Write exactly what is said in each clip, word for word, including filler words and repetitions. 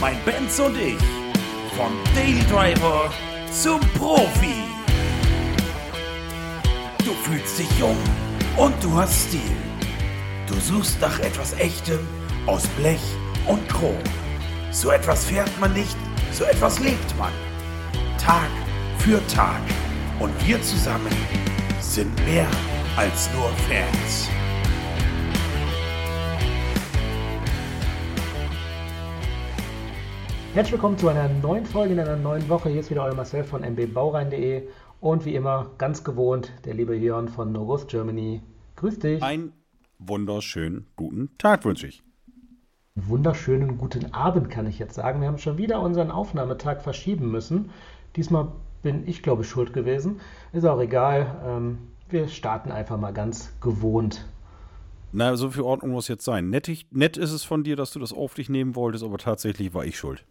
mein Benz und ich. Vom Daily Driver zum Profi. Du fühlst dich jung und du hast Stil. Du suchst nach etwas Echtem aus Blech und Chrom. So etwas fährt man nicht, so etwas lebt man. Tag für Tag. Und wir zusammen sind mehr als nur Fans. Herzlich willkommen zu einer neuen Folge in einer neuen Woche. Hier ist wieder euer Marcel von m b baurein punkt de und wie immer, ganz gewohnt, der liebe Jörn von No Ghost Germany. Grüß dich. Einen wunderschönen guten Tag wünsche ich. Wunderschönen guten Abend, kann ich jetzt sagen. Wir haben schon wieder unseren Aufnahmetag verschieben müssen. Diesmal bin ich, glaube ich, schuld gewesen. Ist auch egal. Ähm, wir starten einfach mal ganz gewohnt. Na, so viel Ordnung muss jetzt sein. Nett, nett ist es von dir, dass du das auf dich nehmen wolltest, aber tatsächlich war ich schuld.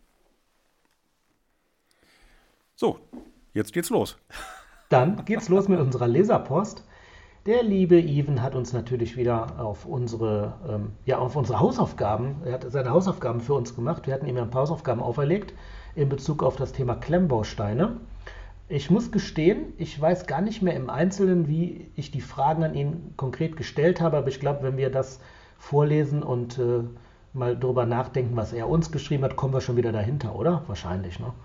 So, jetzt geht's los. Dann geht's los mit unserer Leserpost. Der liebe Even hat uns natürlich wieder auf unsere, ähm, ja, auf unsere Hausaufgaben, er hat seine Hausaufgaben für uns gemacht. Wir hatten ihm ein paar Hausaufgaben auferlegt in Bezug auf das Thema Klemmbausteine. Ich muss gestehen, ich weiß gar nicht mehr im Einzelnen, wie ich die Fragen an ihn konkret gestellt habe, aber ich glaube, wenn wir das vorlesen und äh, mal drüber nachdenken, was er uns geschrieben hat, kommen wir schon wieder dahinter, oder? Wahrscheinlich, ne?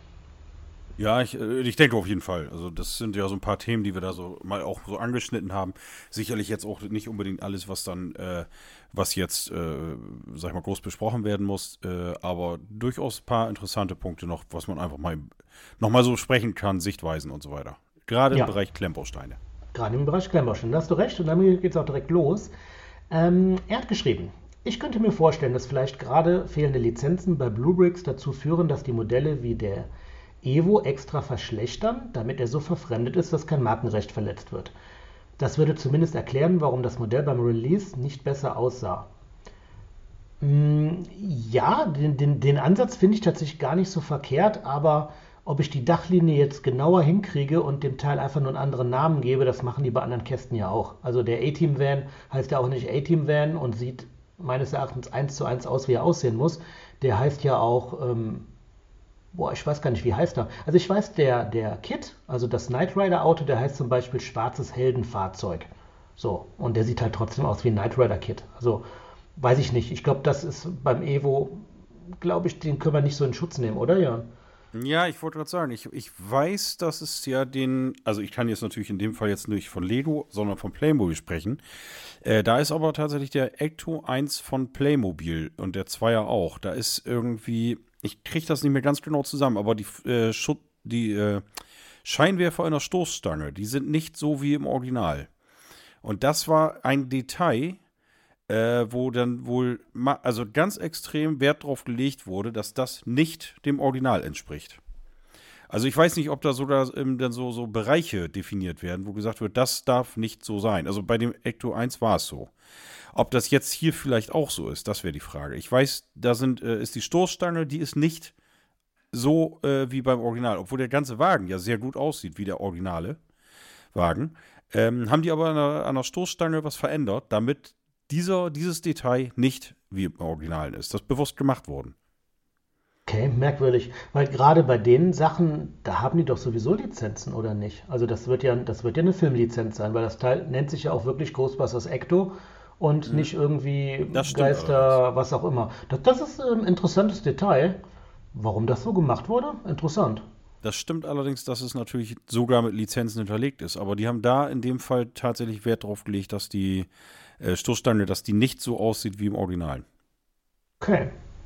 Ja, ich, ich denke auf jeden Fall. Also das sind ja so ein paar Themen, die wir da so mal auch so angeschnitten haben. Sicherlich jetzt auch nicht unbedingt alles, was dann, äh, was jetzt, äh, sag ich mal, groß besprochen werden muss, äh, aber durchaus ein paar interessante Punkte noch, was man einfach mal noch mal so sprechen kann, Sichtweisen und so weiter. Gerade Ja. im Bereich Klemmbausteine. Gerade im Bereich Klemmbausteine, da hast du recht und damit geht es auch direkt los. Ähm, er hat geschrieben, ich könnte mir vorstellen, dass vielleicht gerade fehlende Lizenzen bei Bluebricks dazu führen, dass die Modelle wie der Evo extra verschlechtern, damit er so verfremdet ist, dass kein Markenrecht verletzt wird. Das würde zumindest erklären, warum das Modell beim Release nicht besser aussah. Mm, Ja, den, den, den Ansatz finde ich tatsächlich gar nicht so verkehrt, aber ob ich die Dachlinie jetzt genauer hinkriege und dem Teil einfach nur einen anderen Namen gebe, das machen die bei anderen Kästen ja auch. Also der A-Team-Van heißt ja auch nicht A-Team-Van und sieht meines Erachtens eins zu eins aus, wie er aussehen muss. Der heißt ja auch... Ähm, Boah, ich weiß gar nicht, wie heißt er. Also ich weiß, der, der Kit, also das Knight Rider Auto, der heißt zum Beispiel schwarzes Heldenfahrzeug. So, und der sieht halt trotzdem aus wie ein Knight Rider Kit. Also, weiß ich nicht. Ich glaube, das ist beim Evo, glaube ich, den können wir nicht so in Schutz nehmen, oder Jörn? Ja, ich wollte gerade sagen, ich, ich weiß, dass es ja den, also ich kann jetzt natürlich in dem Fall jetzt nicht von Lego, sondern von Playmobil sprechen. Äh, da ist aber tatsächlich der Ecto eins von Playmobil und der Zweier auch. Da ist irgendwie, ich kriege das nicht mehr ganz genau zusammen, aber die, äh, Schutt, die äh, Scheinwerfer in der Stoßstange, die sind nicht so wie im Original. Und das war ein Detail, äh, wo dann wohl, ma- also ganz extrem Wert drauf gelegt wurde, dass das nicht dem Original entspricht. Also ich weiß nicht, ob da sogar ähm, dann so, so Bereiche definiert werden, wo gesagt wird, das darf nicht so sein. Also bei dem Ecto eins war es so. Ob das jetzt hier vielleicht auch so ist, das wäre die Frage. Ich weiß, da sind, äh, ist die Stoßstange, die ist nicht so äh, wie beim Original. Obwohl der ganze Wagen ja sehr gut aussieht, wie der originale Wagen. Ähm, haben die aber an der, an der Stoßstange was verändert, damit dieser, dieses Detail nicht wie im Original ist. Das ist bewusst gemacht worden. Okay, merkwürdig. Weil gerade bei den Sachen, da haben die doch sowieso Lizenzen, oder nicht? Also das wird ja, das wird ja eine Filmlizenz sein, weil das Teil nennt sich ja auch wirklich Ghostbusters Ecto und nicht irgendwie Das stimmt Geister, was auch immer. Das, das ist ein interessantes Detail. Warum das so gemacht wurde? Interessant. Das stimmt allerdings, dass es natürlich sogar mit Lizenzen hinterlegt ist. Aber die haben da in dem Fall tatsächlich Wert drauf gelegt, dass die äh, Stoßstange, dass die nicht so aussieht wie im Original. Okay.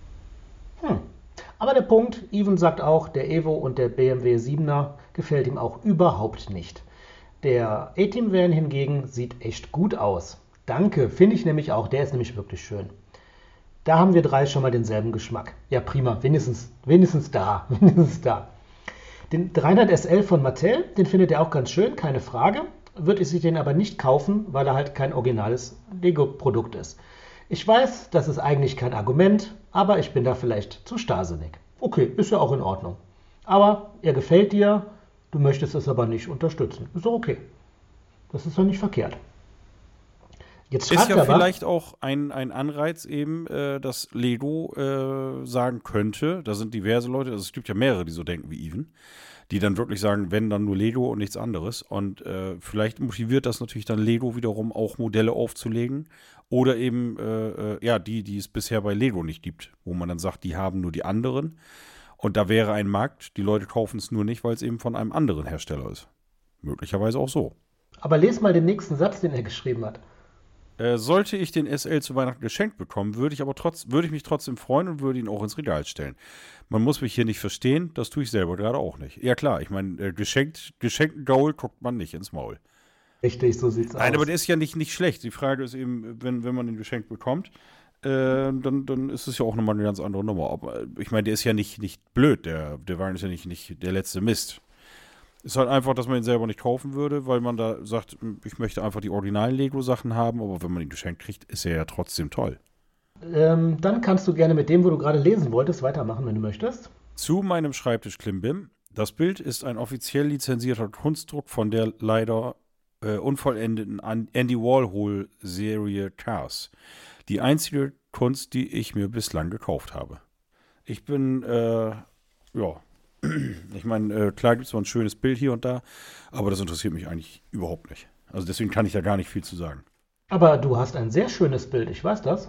Hm. Aber der Punkt, Even sagt auch, der Evo und der B M W siebener gefällt ihm auch überhaupt nicht. Der A-Team-Van hingegen sieht echt gut aus. Danke, finde ich nämlich auch, der ist nämlich wirklich schön. Da haben wir drei schon mal denselben Geschmack. Ja, prima, wenigstens, wenigstens da, wenigstens da. Den dreihundert S L von Mattel, den findet er auch ganz schön, keine Frage. Wird sich den aber nicht kaufen, weil er halt kein originales Lego-Produkt ist. Ich weiß, das ist eigentlich kein Argument, aber ich bin da vielleicht zu starrsinnig. Okay, ist ja auch in Ordnung. Aber er gefällt dir, du möchtest es aber nicht unterstützen. Ist doch okay. Das ist doch nicht verkehrt. Jetzt Ist fragt ja er aber, vielleicht auch ein, ein Anreiz eben, äh, dass Lego äh, sagen könnte, da sind diverse Leute, also es gibt ja mehrere, die so denken wie Even, die dann wirklich sagen, wenn, dann nur Lego und nichts anderes. Und äh, vielleicht motiviert das natürlich dann Lego wiederum auch Modelle aufzulegen. Oder eben, äh, äh, ja, die, die es bisher bei Lego nicht gibt, wo man dann sagt, die haben nur die anderen. Und da wäre ein Markt, die Leute kaufen es nur nicht, weil es eben von einem anderen Hersteller ist. Möglicherweise auch so. aber les mal den nächsten Satz, den er geschrieben hat. Äh, sollte ich den S L zu Weihnachten geschenkt bekommen, würde ich aber trotz, würde ich mich trotzdem freuen und würde ihn auch ins Regal stellen. Man muss mich hier nicht verstehen, das tue ich selber gerade auch nicht. Ja klar, ich meine, äh, geschenkt, geschenkten Gaul guckt man nicht ins Maul. Richtig, so sieht's Nein, aus. aber der ist ja nicht, nicht schlecht. Die Frage ist eben, wenn, wenn man den geschenkt bekommt, äh, dann, dann ist es ja auch nochmal eine ganz andere Nummer. Aber ich meine, der ist ja nicht, nicht blöd, der, der Wagen ist ja nicht, nicht der letzte Mist. Ist halt einfach, dass man ihn selber nicht kaufen würde, weil man da sagt, ich möchte einfach die originalen Lego-Sachen haben, aber wenn man ihn geschenkt kriegt, ist er ja trotzdem toll. Ähm, dann kannst du gerne mit dem, wo du gerade lesen wolltest, weitermachen, wenn du möchtest. Zu meinem Schreibtisch Klimbim. Das Bild ist ein offiziell lizenzierter Kunstdruck von der leider äh, unvollendeten An- Andy Warhol-Serie Cars. Die einzige Kunst, die ich mir bislang gekauft habe. Ich bin, äh, ja... Ich meine, äh, klar gibt es zwar ein schönes Bild hier und da, aber das interessiert mich eigentlich überhaupt nicht. Also deswegen kann ich da gar nicht viel zu sagen. Aber du hast ein sehr schönes Bild, ich weiß das.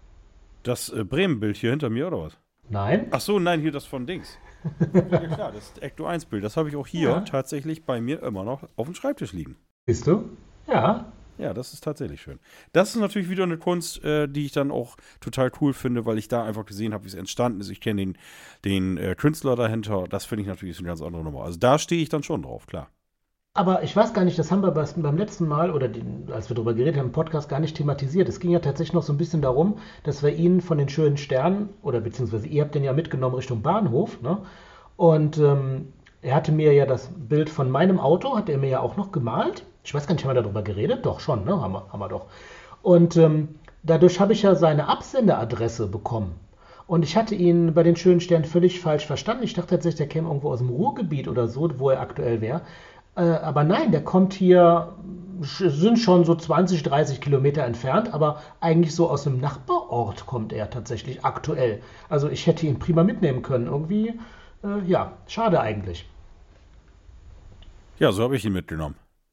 Das äh, Bremen-Bild hier hinter mir, oder was? Nein? Ach so, nein, hier das von Dings. Ja klar, das Ecto eins Bild. Das habe ich auch hier Ja. tatsächlich bei mir immer noch auf dem Schreibtisch liegen. Bist du? Ja. Ja, das ist tatsächlich schön. Das ist natürlich wieder eine Kunst, äh, die ich dann auch total cool finde, weil ich da einfach gesehen habe, wie es entstanden ist. Ich kenne den, den äh, Künstler dahinter. Das finde ich natürlich eine ganz andere Nummer. Also da stehe ich dann schon drauf, klar. Aber ich weiß gar nicht, das haben wir beim beim letzten Mal oder die, als wir darüber geredet haben im Podcast gar nicht thematisiert. Es ging ja tatsächlich noch so ein bisschen darum, dass wir ihn von den schönen Sternen oder beziehungsweise ihr habt den ja mitgenommen Richtung Bahnhof, ne? Und ähm, er hatte mir ja das Bild von meinem Auto, hat er mir ja auch noch gemalt. Ich weiß gar nicht, haben wir darüber geredet? Doch, schon, ne? Haben wir, haben wir doch. Und ähm, dadurch habe ich ja seine Absenderadresse bekommen. Und ich hatte ihn bei den schönen Sternen völlig falsch verstanden. Ich dachte tatsächlich, der käme irgendwo aus dem Ruhrgebiet oder so, wo er aktuell wäre. Äh, aber nein, der kommt hier, sind schon so zwanzig, dreißig Kilometer entfernt, aber eigentlich so aus dem Nachbarort kommt er tatsächlich aktuell. Also ich hätte ihn prima mitnehmen können. Irgendwie, äh, ja, schade eigentlich. Ja, so habe ich ihn mitgenommen.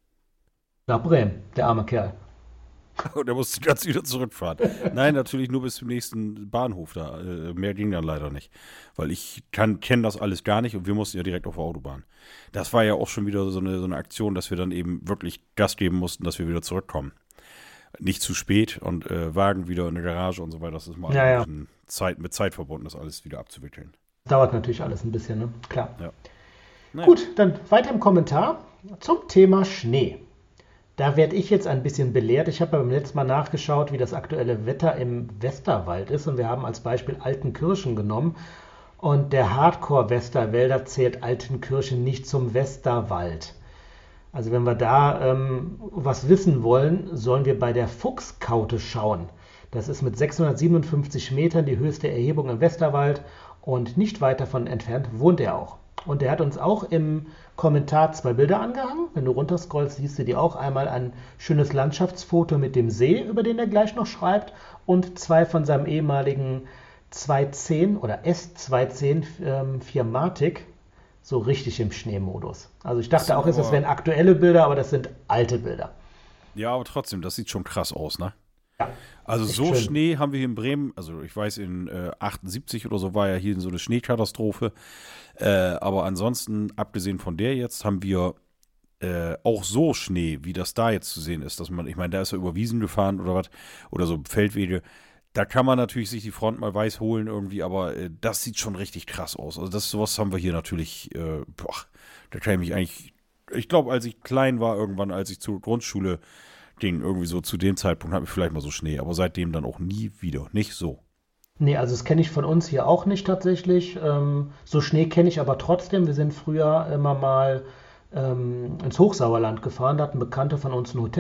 Nach Bremen, der arme Kerl. Und er musste ganz wieder zurückfahren. Nein, natürlich nur bis zum nächsten Bahnhof da. Äh, Mehr ging dann leider nicht. Weil ich kenne das alles gar nicht und wir mussten ja direkt auf der Autobahn. Das war ja auch schon wieder so eine, so eine Aktion, dass wir dann eben wirklich Gas geben mussten, dass wir wieder zurückkommen. Nicht zu spät und äh, Wagen wieder in der Garage und so weiter. Das ist mal Ja, ja. ein bisschen Zeit, mit Zeit verbunden, das alles wieder abzuwickeln. Dauert natürlich alles ein bisschen, ne? Klar. Ja. Naja. Gut, dann weiter im Kommentar zum Thema Schnee. Da werde ich jetzt ein bisschen belehrt. Ich habe beim letzten Mal nachgeschaut, wie das aktuelle Wetter im Westerwald ist. Und wir haben als Beispiel Altenkirchen genommen. Und der Hardcore-Westerwälder zählt Altenkirchen nicht zum Westerwald. Also wenn wir da ähm, was wissen wollen, sollen wir bei der Fuchskaute schauen. Das ist mit sechshundertsiebenundfünfzig Metern die höchste Erhebung im Westerwald. Und nicht weit davon entfernt wohnt er auch. Und er hat uns auch im Kommentar zwei Bilder angehangen. Wenn du runterscrollst, siehst du die auch. Einmal ein schönes Landschaftsfoto mit dem See, über den er gleich noch schreibt. Und zwei von seinem ehemaligen zweihundertzehn oder S zweihundertzehn ähm, Firmatic. So richtig im Schneemodus. Also ich dachte So, auch, es aber- wären aktuelle Bilder, aber das sind alte Bilder. Ja, aber trotzdem, das sieht schon krass aus, ne? Ja. Also Echt so schön. Schnee haben wir hier in Bremen, also ich weiß, in äh, achtundsiebzig oder so war ja hier so eine Schneekatastrophe. Äh, aber ansonsten, abgesehen von der jetzt, haben wir äh, auch so Schnee, wie das da jetzt zu sehen ist, dass man, ich meine, da ist er über Wiesen gefahren oder was, oder so Feldwege. Da kann man natürlich sich die Front mal weiß holen irgendwie, aber äh, das sieht schon richtig krass aus. Also das sowas haben wir hier natürlich, äh, boah, da kann ich mich eigentlich, ich glaube, als ich klein war irgendwann, als ich zur Grundschule ging, irgendwie so zu dem Zeitpunkt hatten wir vielleicht mal so Schnee, aber seitdem dann auch nie wieder, nicht so. Nee, also das kenne ich von uns hier auch nicht tatsächlich. Ähm, so Schnee kenne ich aber trotzdem. Wir sind früher immer mal ähm, ins Hochsauerland gefahren. Da hatten Bekannte von uns ein Hotel.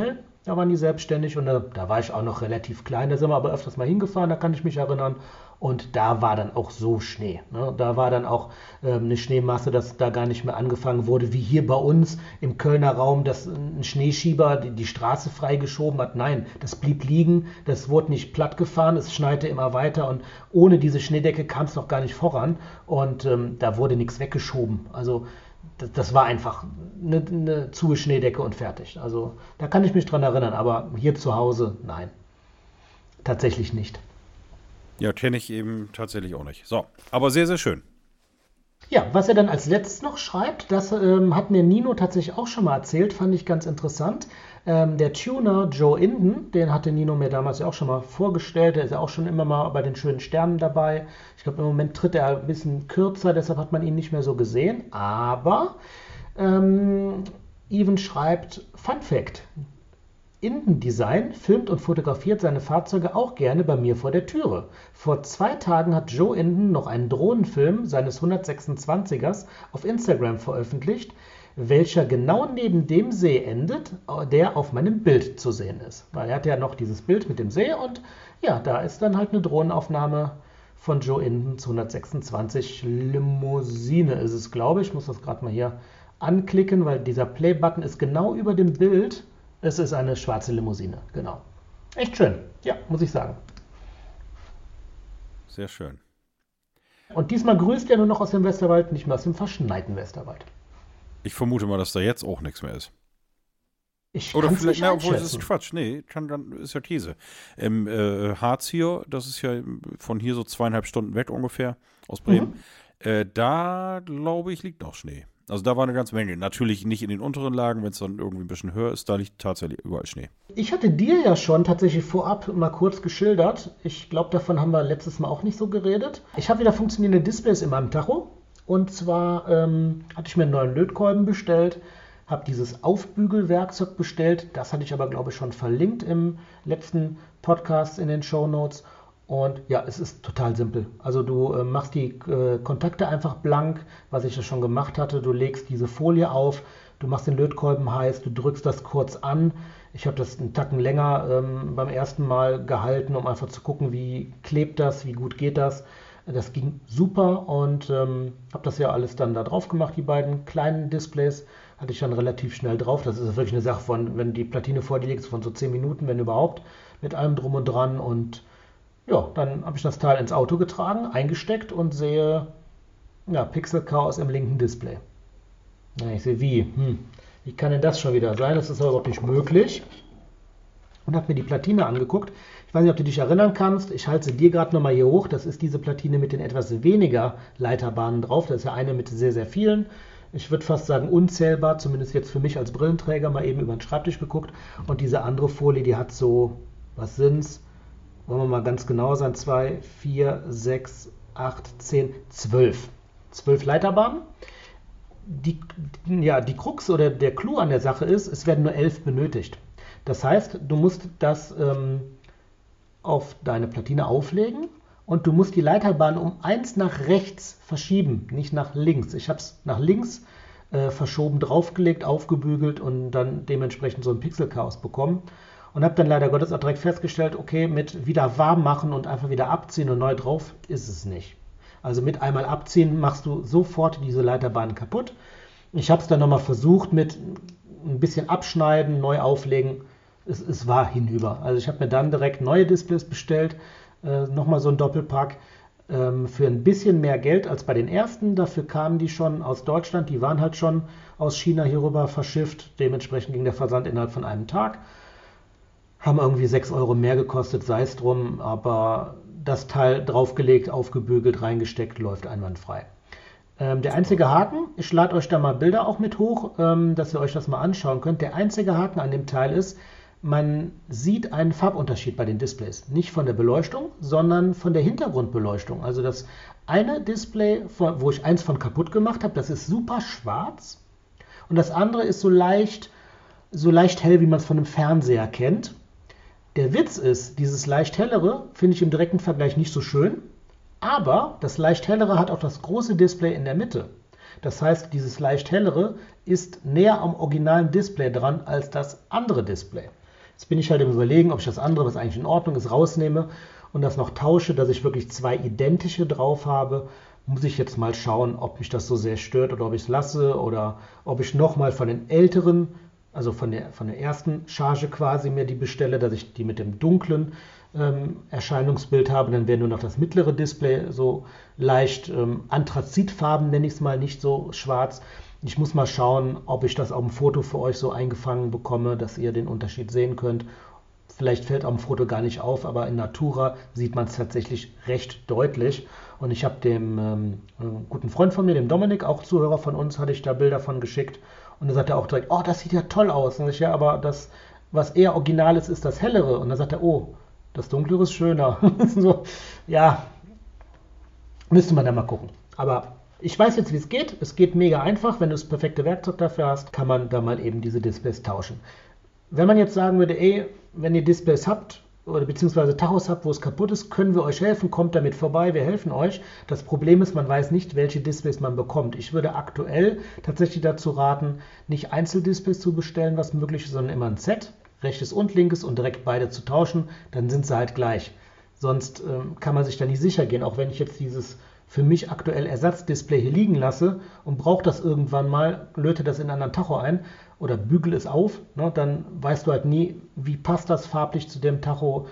Da waren die selbstständig und da, da war ich auch noch relativ klein. Da sind wir aber öfters mal hingefahren, da kann ich mich erinnern. Und da war dann auch so Schnee. Ne? Da war dann auch ähm, eine Schneemasse, dass da gar nicht mehr angefangen wurde, wie hier bei uns im Kölner Raum, dass ein Schneeschieber die, die Straße freigeschoben hat. Nein, das blieb liegen, das wurde nicht platt gefahren, es schneite immer weiter und ohne diese Schneedecke kam es noch gar nicht voran und ähm, da wurde nichts weggeschoben. Also das, das war einfach eine, eine zuge Schneedecke und fertig. Also da kann ich mich dran erinnern, aber hier zu Hause, nein, tatsächlich nicht. Ja, kenne ich eben tatsächlich auch nicht. So, aber sehr, sehr schön. Ja, was er dann als letztes noch schreibt, das ähm, hat mir Nino tatsächlich auch schon mal erzählt, fand ich ganz interessant. Ähm, der Tuner Joe Inden, den hatte Nino mir damals ja auch schon mal vorgestellt, der ist ja auch schon immer mal bei den schönen Sternen dabei. Ich glaube, im Moment tritt er ein bisschen kürzer, deshalb hat man ihn nicht mehr so gesehen. Aber ähm, Even schreibt, Fun Fact, Inden Design filmt und fotografiert seine Fahrzeuge auch gerne bei mir vor der Türe. Vor zwei Tagen hat Joe Inden noch einen Drohnenfilm seines hundertsechsundzwanzigers auf Instagram veröffentlicht, welcher genau neben dem See endet, der auf meinem Bild zu sehen ist. Weil er hat ja noch dieses Bild mit dem See und ja, da ist dann halt eine Drohnenaufnahme von Joe Indens hundertsechsundzwanzig Limousine ist es, glaube ich. Ich muss das gerade mal hier anklicken, weil dieser Play-Button ist genau über dem Bild. Es ist eine schwarze Limousine, genau. Echt schön, ja, muss ich sagen. Sehr schön. Und diesmal grüßt er nur noch aus dem Westerwald, nicht mehr aus dem verschneiten Westerwald. Ich vermute mal, dass da jetzt auch nichts mehr ist. Ich Oder kann's vielleicht, nicht na, obwohl das einschätzen. ist Quatsch. Nee, kann, dann ist ja These. Im äh, Harz hier, das ist ja von hier so zweieinhalb Stunden weg ungefähr, aus Bremen. Mhm. Äh, da, glaube ich, liegt noch Schnee. Also da war eine ganze Menge. Natürlich nicht in den unteren Lagen, wenn es dann irgendwie ein bisschen höher ist, da liegt tatsächlich überall Schnee. Ich hatte dir ja schon tatsächlich vorab mal kurz geschildert. Ich glaube, davon haben wir letztes Mal auch nicht so geredet. Ich habe wieder funktionierende Displays in meinem Tacho. Und zwar ähm, hatte ich mir einen neuen Lötkolben bestellt, habe dieses Aufbügelwerkzeug bestellt. Das hatte ich aber, glaube ich, schon verlinkt im letzten Podcast in den Shownotes. Und ja, es ist total simpel. Also du äh, machst die äh, Kontakte einfach blank, was ich ja schon gemacht hatte. Du legst diese Folie auf, du machst den Lötkolben heiß, du drückst das kurz an. Ich habe das einen Tacken länger ähm, beim ersten Mal gehalten, um einfach zu gucken, wie klebt das, wie gut geht das. Das ging super und ähm, habe das ja alles dann da drauf gemacht, die beiden kleinen Displays hatte ich dann relativ schnell drauf. Das ist wirklich eine Sache von, wenn die Platine vor dir liegt, von so zehn Minuten, wenn überhaupt, mit allem drum und dran. Und ja, dann habe ich das Teil ins Auto getragen, eingesteckt und sehe ja, Pixel-Chaos im linken Display. Ja, ich sehe, wie? Hm, wie kann denn das schon wieder sein? Das ist aber überhaupt nicht möglich. Und habe mir die Platine angeguckt. Ich weiß nicht, ob du dich erinnern kannst. Ich halte sie dir gerade nochmal hier hoch. Das ist diese Platine mit den etwas weniger Leiterbahnen drauf. Das ist ja eine mit sehr, sehr vielen. Ich würde fast sagen unzählbar, zumindest jetzt für mich als Brillenträger, mal eben über den Schreibtisch geguckt. Und diese andere Folie, die hat so, was sind's? Wollen wir mal ganz genau sein? zwei, vier, sechs, acht, zehn, zwölf. zwölf Leiterbahnen. Die, ja, die Krux oder der Clou an der Sache ist, es werden nur elf benötigt. Das heißt, du musst das ähm, auf deine Platine auflegen und du musst die Leiterbahn um eins nach rechts verschieben, nicht nach links. Ich habe es nach links äh, verschoben, draufgelegt, aufgebügelt und dann dementsprechend so ein Pixel-Chaos bekommen. Und habe dann leider Gottes auch direkt festgestellt, okay, mit wieder warm machen und einfach wieder abziehen und neu drauf ist es nicht. Also mit einmal abziehen machst du sofort diese Leiterbahn kaputt. Ich habe es dann nochmal versucht mit ein bisschen abschneiden, neu auflegen. Es, es war hinüber. Also ich habe mir dann direkt neue Displays bestellt, äh, nochmal so ein Doppelpack ähm, für ein bisschen mehr Geld als bei den ersten. Dafür kamen die schon aus Deutschland, die waren halt schon aus China hierüber verschifft. Dementsprechend ging der Versand innerhalb von einem Tag. Haben irgendwie sechs Euro mehr gekostet, sei es drum, aber das Teil draufgelegt, aufgebügelt, reingesteckt, läuft einwandfrei. Ähm, der einzige Haken, ich lade euch da mal Bilder auch mit hoch, ähm, dass ihr euch das mal anschauen könnt. Der einzige Haken an dem Teil ist, man sieht einen Farbunterschied bei den Displays. Nicht von der Beleuchtung, sondern von der Hintergrundbeleuchtung. Also das eine Display, wo ich eins von kaputt gemacht habe, das ist super schwarz. Und das andere ist so leicht, so leicht hell, wie man es von einem Fernseher kennt. Der Witz ist, dieses leicht hellere finde ich im direkten Vergleich nicht so schön. Aber das leicht hellere hat auch das große Display in der Mitte. Das heißt, dieses leicht hellere ist näher am originalen Display dran als das andere Display. Jetzt bin ich halt im Überlegen, ob ich das andere, was eigentlich in Ordnung ist, rausnehme und das noch tausche, dass ich wirklich zwei identische drauf habe. Muss ich jetzt mal schauen, ob mich das so sehr stört oder ob ich es lasse oder ob ich nochmal von den älteren, also von der, von der ersten Charge quasi mir die bestelle, dass ich die mit dem dunklen ähm, Erscheinungsbild habe. Dann wäre nur noch das mittlere Display so leicht ähm, anthrazitfarben, nenne ich es mal, nicht so schwarz. Ich muss mal schauen, ob ich das auf dem Foto für euch so eingefangen bekomme, dass ihr den Unterschied sehen könnt. Vielleicht fällt auf dem Foto gar nicht auf, aber in Natura sieht man es tatsächlich recht deutlich. Und ich habe dem ähm, guten Freund von mir, dem Dominik, auch Zuhörer von uns, hatte ich da Bilder von geschickt. Und da sagt er auch direkt, oh, das sieht ja toll aus. Und ich, ja, aber das, was eher original ist, ist das hellere. Und dann sagt er, oh, das dunklere ist schöner. So, ja, müsste man da mal gucken. Aber ich weiß jetzt, wie es geht. Es geht mega einfach. Wenn du das perfekte Werkzeug dafür hast, kann man da mal eben diese Displays tauschen. Wenn man jetzt sagen würde, ey, wenn ihr Displays habt oder beziehungsweise Tachos habt, wo es kaputt ist, können wir euch helfen, kommt damit vorbei, wir helfen euch. Das Problem ist, man weiß nicht, welche Displays man bekommt. Ich würde aktuell tatsächlich dazu raten, nicht Einzeldisplays zu bestellen, was möglich ist, sondern immer ein Set, rechtes und linkes und direkt beide zu tauschen, dann sind sie halt gleich. Sonst ähm, kann man sich da nicht sicher gehen, auch wenn ich jetzt dieses für mich aktuell Ersatzdisplay hier liegen lasse und brauche das irgendwann mal, löte das in einen anderen Tacho ein oder bügel es auf, ne, dann weißt du halt nie, wie passt das farblich zu dem Tacho,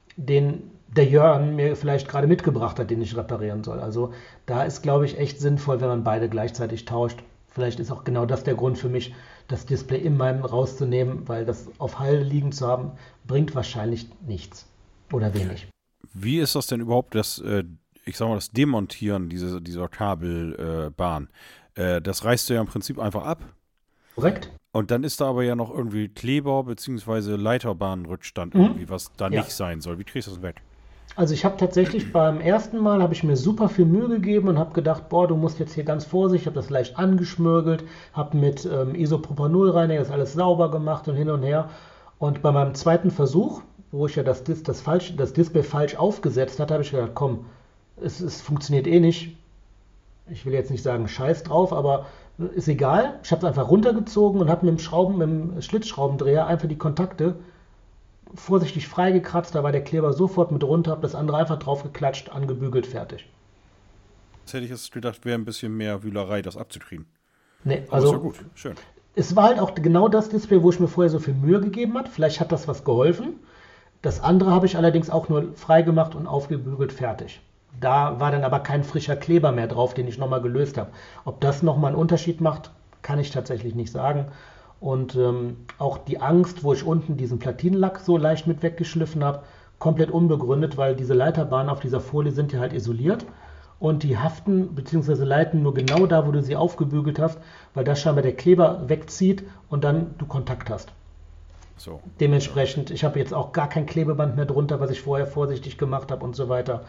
den der Jörn mir vielleicht gerade mitgebracht hat, den ich reparieren soll. Also da ist, glaube ich, echt sinnvoll, wenn man beide gleichzeitig tauscht. Vielleicht ist auch genau das der Grund für mich, das Display in meinem rauszunehmen, weil das auf Halde liegen zu haben, bringt wahrscheinlich nichts oder wenig. Wie ist das denn überhaupt, das, äh, ich sag mal, das Demontieren dieser, dieser Kabelbahn? Äh, äh, das reißt du ja im Prinzip einfach ab. Korrekt. Und dann ist da aber ja noch irgendwie Kleber bzw. Leiterbahnrückstand mhm. irgendwie, was da ja. nicht sein soll. Wie kriegst du das weg? Also ich habe tatsächlich beim ersten Mal, habe ich mir super viel Mühe gegeben und habe gedacht, boah, du musst jetzt hier ganz vorsichtig, ich habe das leicht angeschmürgelt, habe mit ähm, Isopropanolreiniger das alles sauber gemacht und hin und her. Und bei meinem zweiten Versuch, wo ich ja das, Dis- das, falsch, das Display falsch aufgesetzt hatte, habe ich gedacht, komm, es, es funktioniert eh nicht. Ich will jetzt nicht sagen Scheiß drauf, aber ist egal. Ich habe es einfach runtergezogen und habe mit dem Schrauben, mit dem Schlitzschraubendreher einfach die Kontakte vorsichtig freigekratzt. Da war der Kleber sofort mit runter, habe das andere einfach drauf geklatscht, angebügelt, fertig. Jetzt hätte ich jetzt gedacht, wäre ein bisschen mehr Wühlerei, das abzukriegen. Nee, also ist ja gut, schön. Es war halt auch genau das Display, wo ich mir vorher so viel Mühe gegeben habe. Vielleicht hat das was geholfen. Das andere habe ich allerdings auch nur freigemacht und aufgebügelt, fertig. Da war dann aber kein frischer Kleber mehr drauf, den ich nochmal gelöst habe. Ob das nochmal einen Unterschied macht, kann ich tatsächlich nicht sagen. Und ähm, auch die Angst, wo ich unten diesen Platinenlack so leicht mit weggeschliffen habe, komplett unbegründet, weil diese Leiterbahnen auf dieser Folie sind ja halt isoliert und die haften bzw. leiten nur genau da, wo du sie aufgebügelt hast, weil da scheinbar der Kleber wegzieht und dann du Kontakt hast. So. Dementsprechend, ich habe jetzt auch gar kein Klebeband mehr drunter, was ich vorher vorsichtig gemacht habe und so weiter.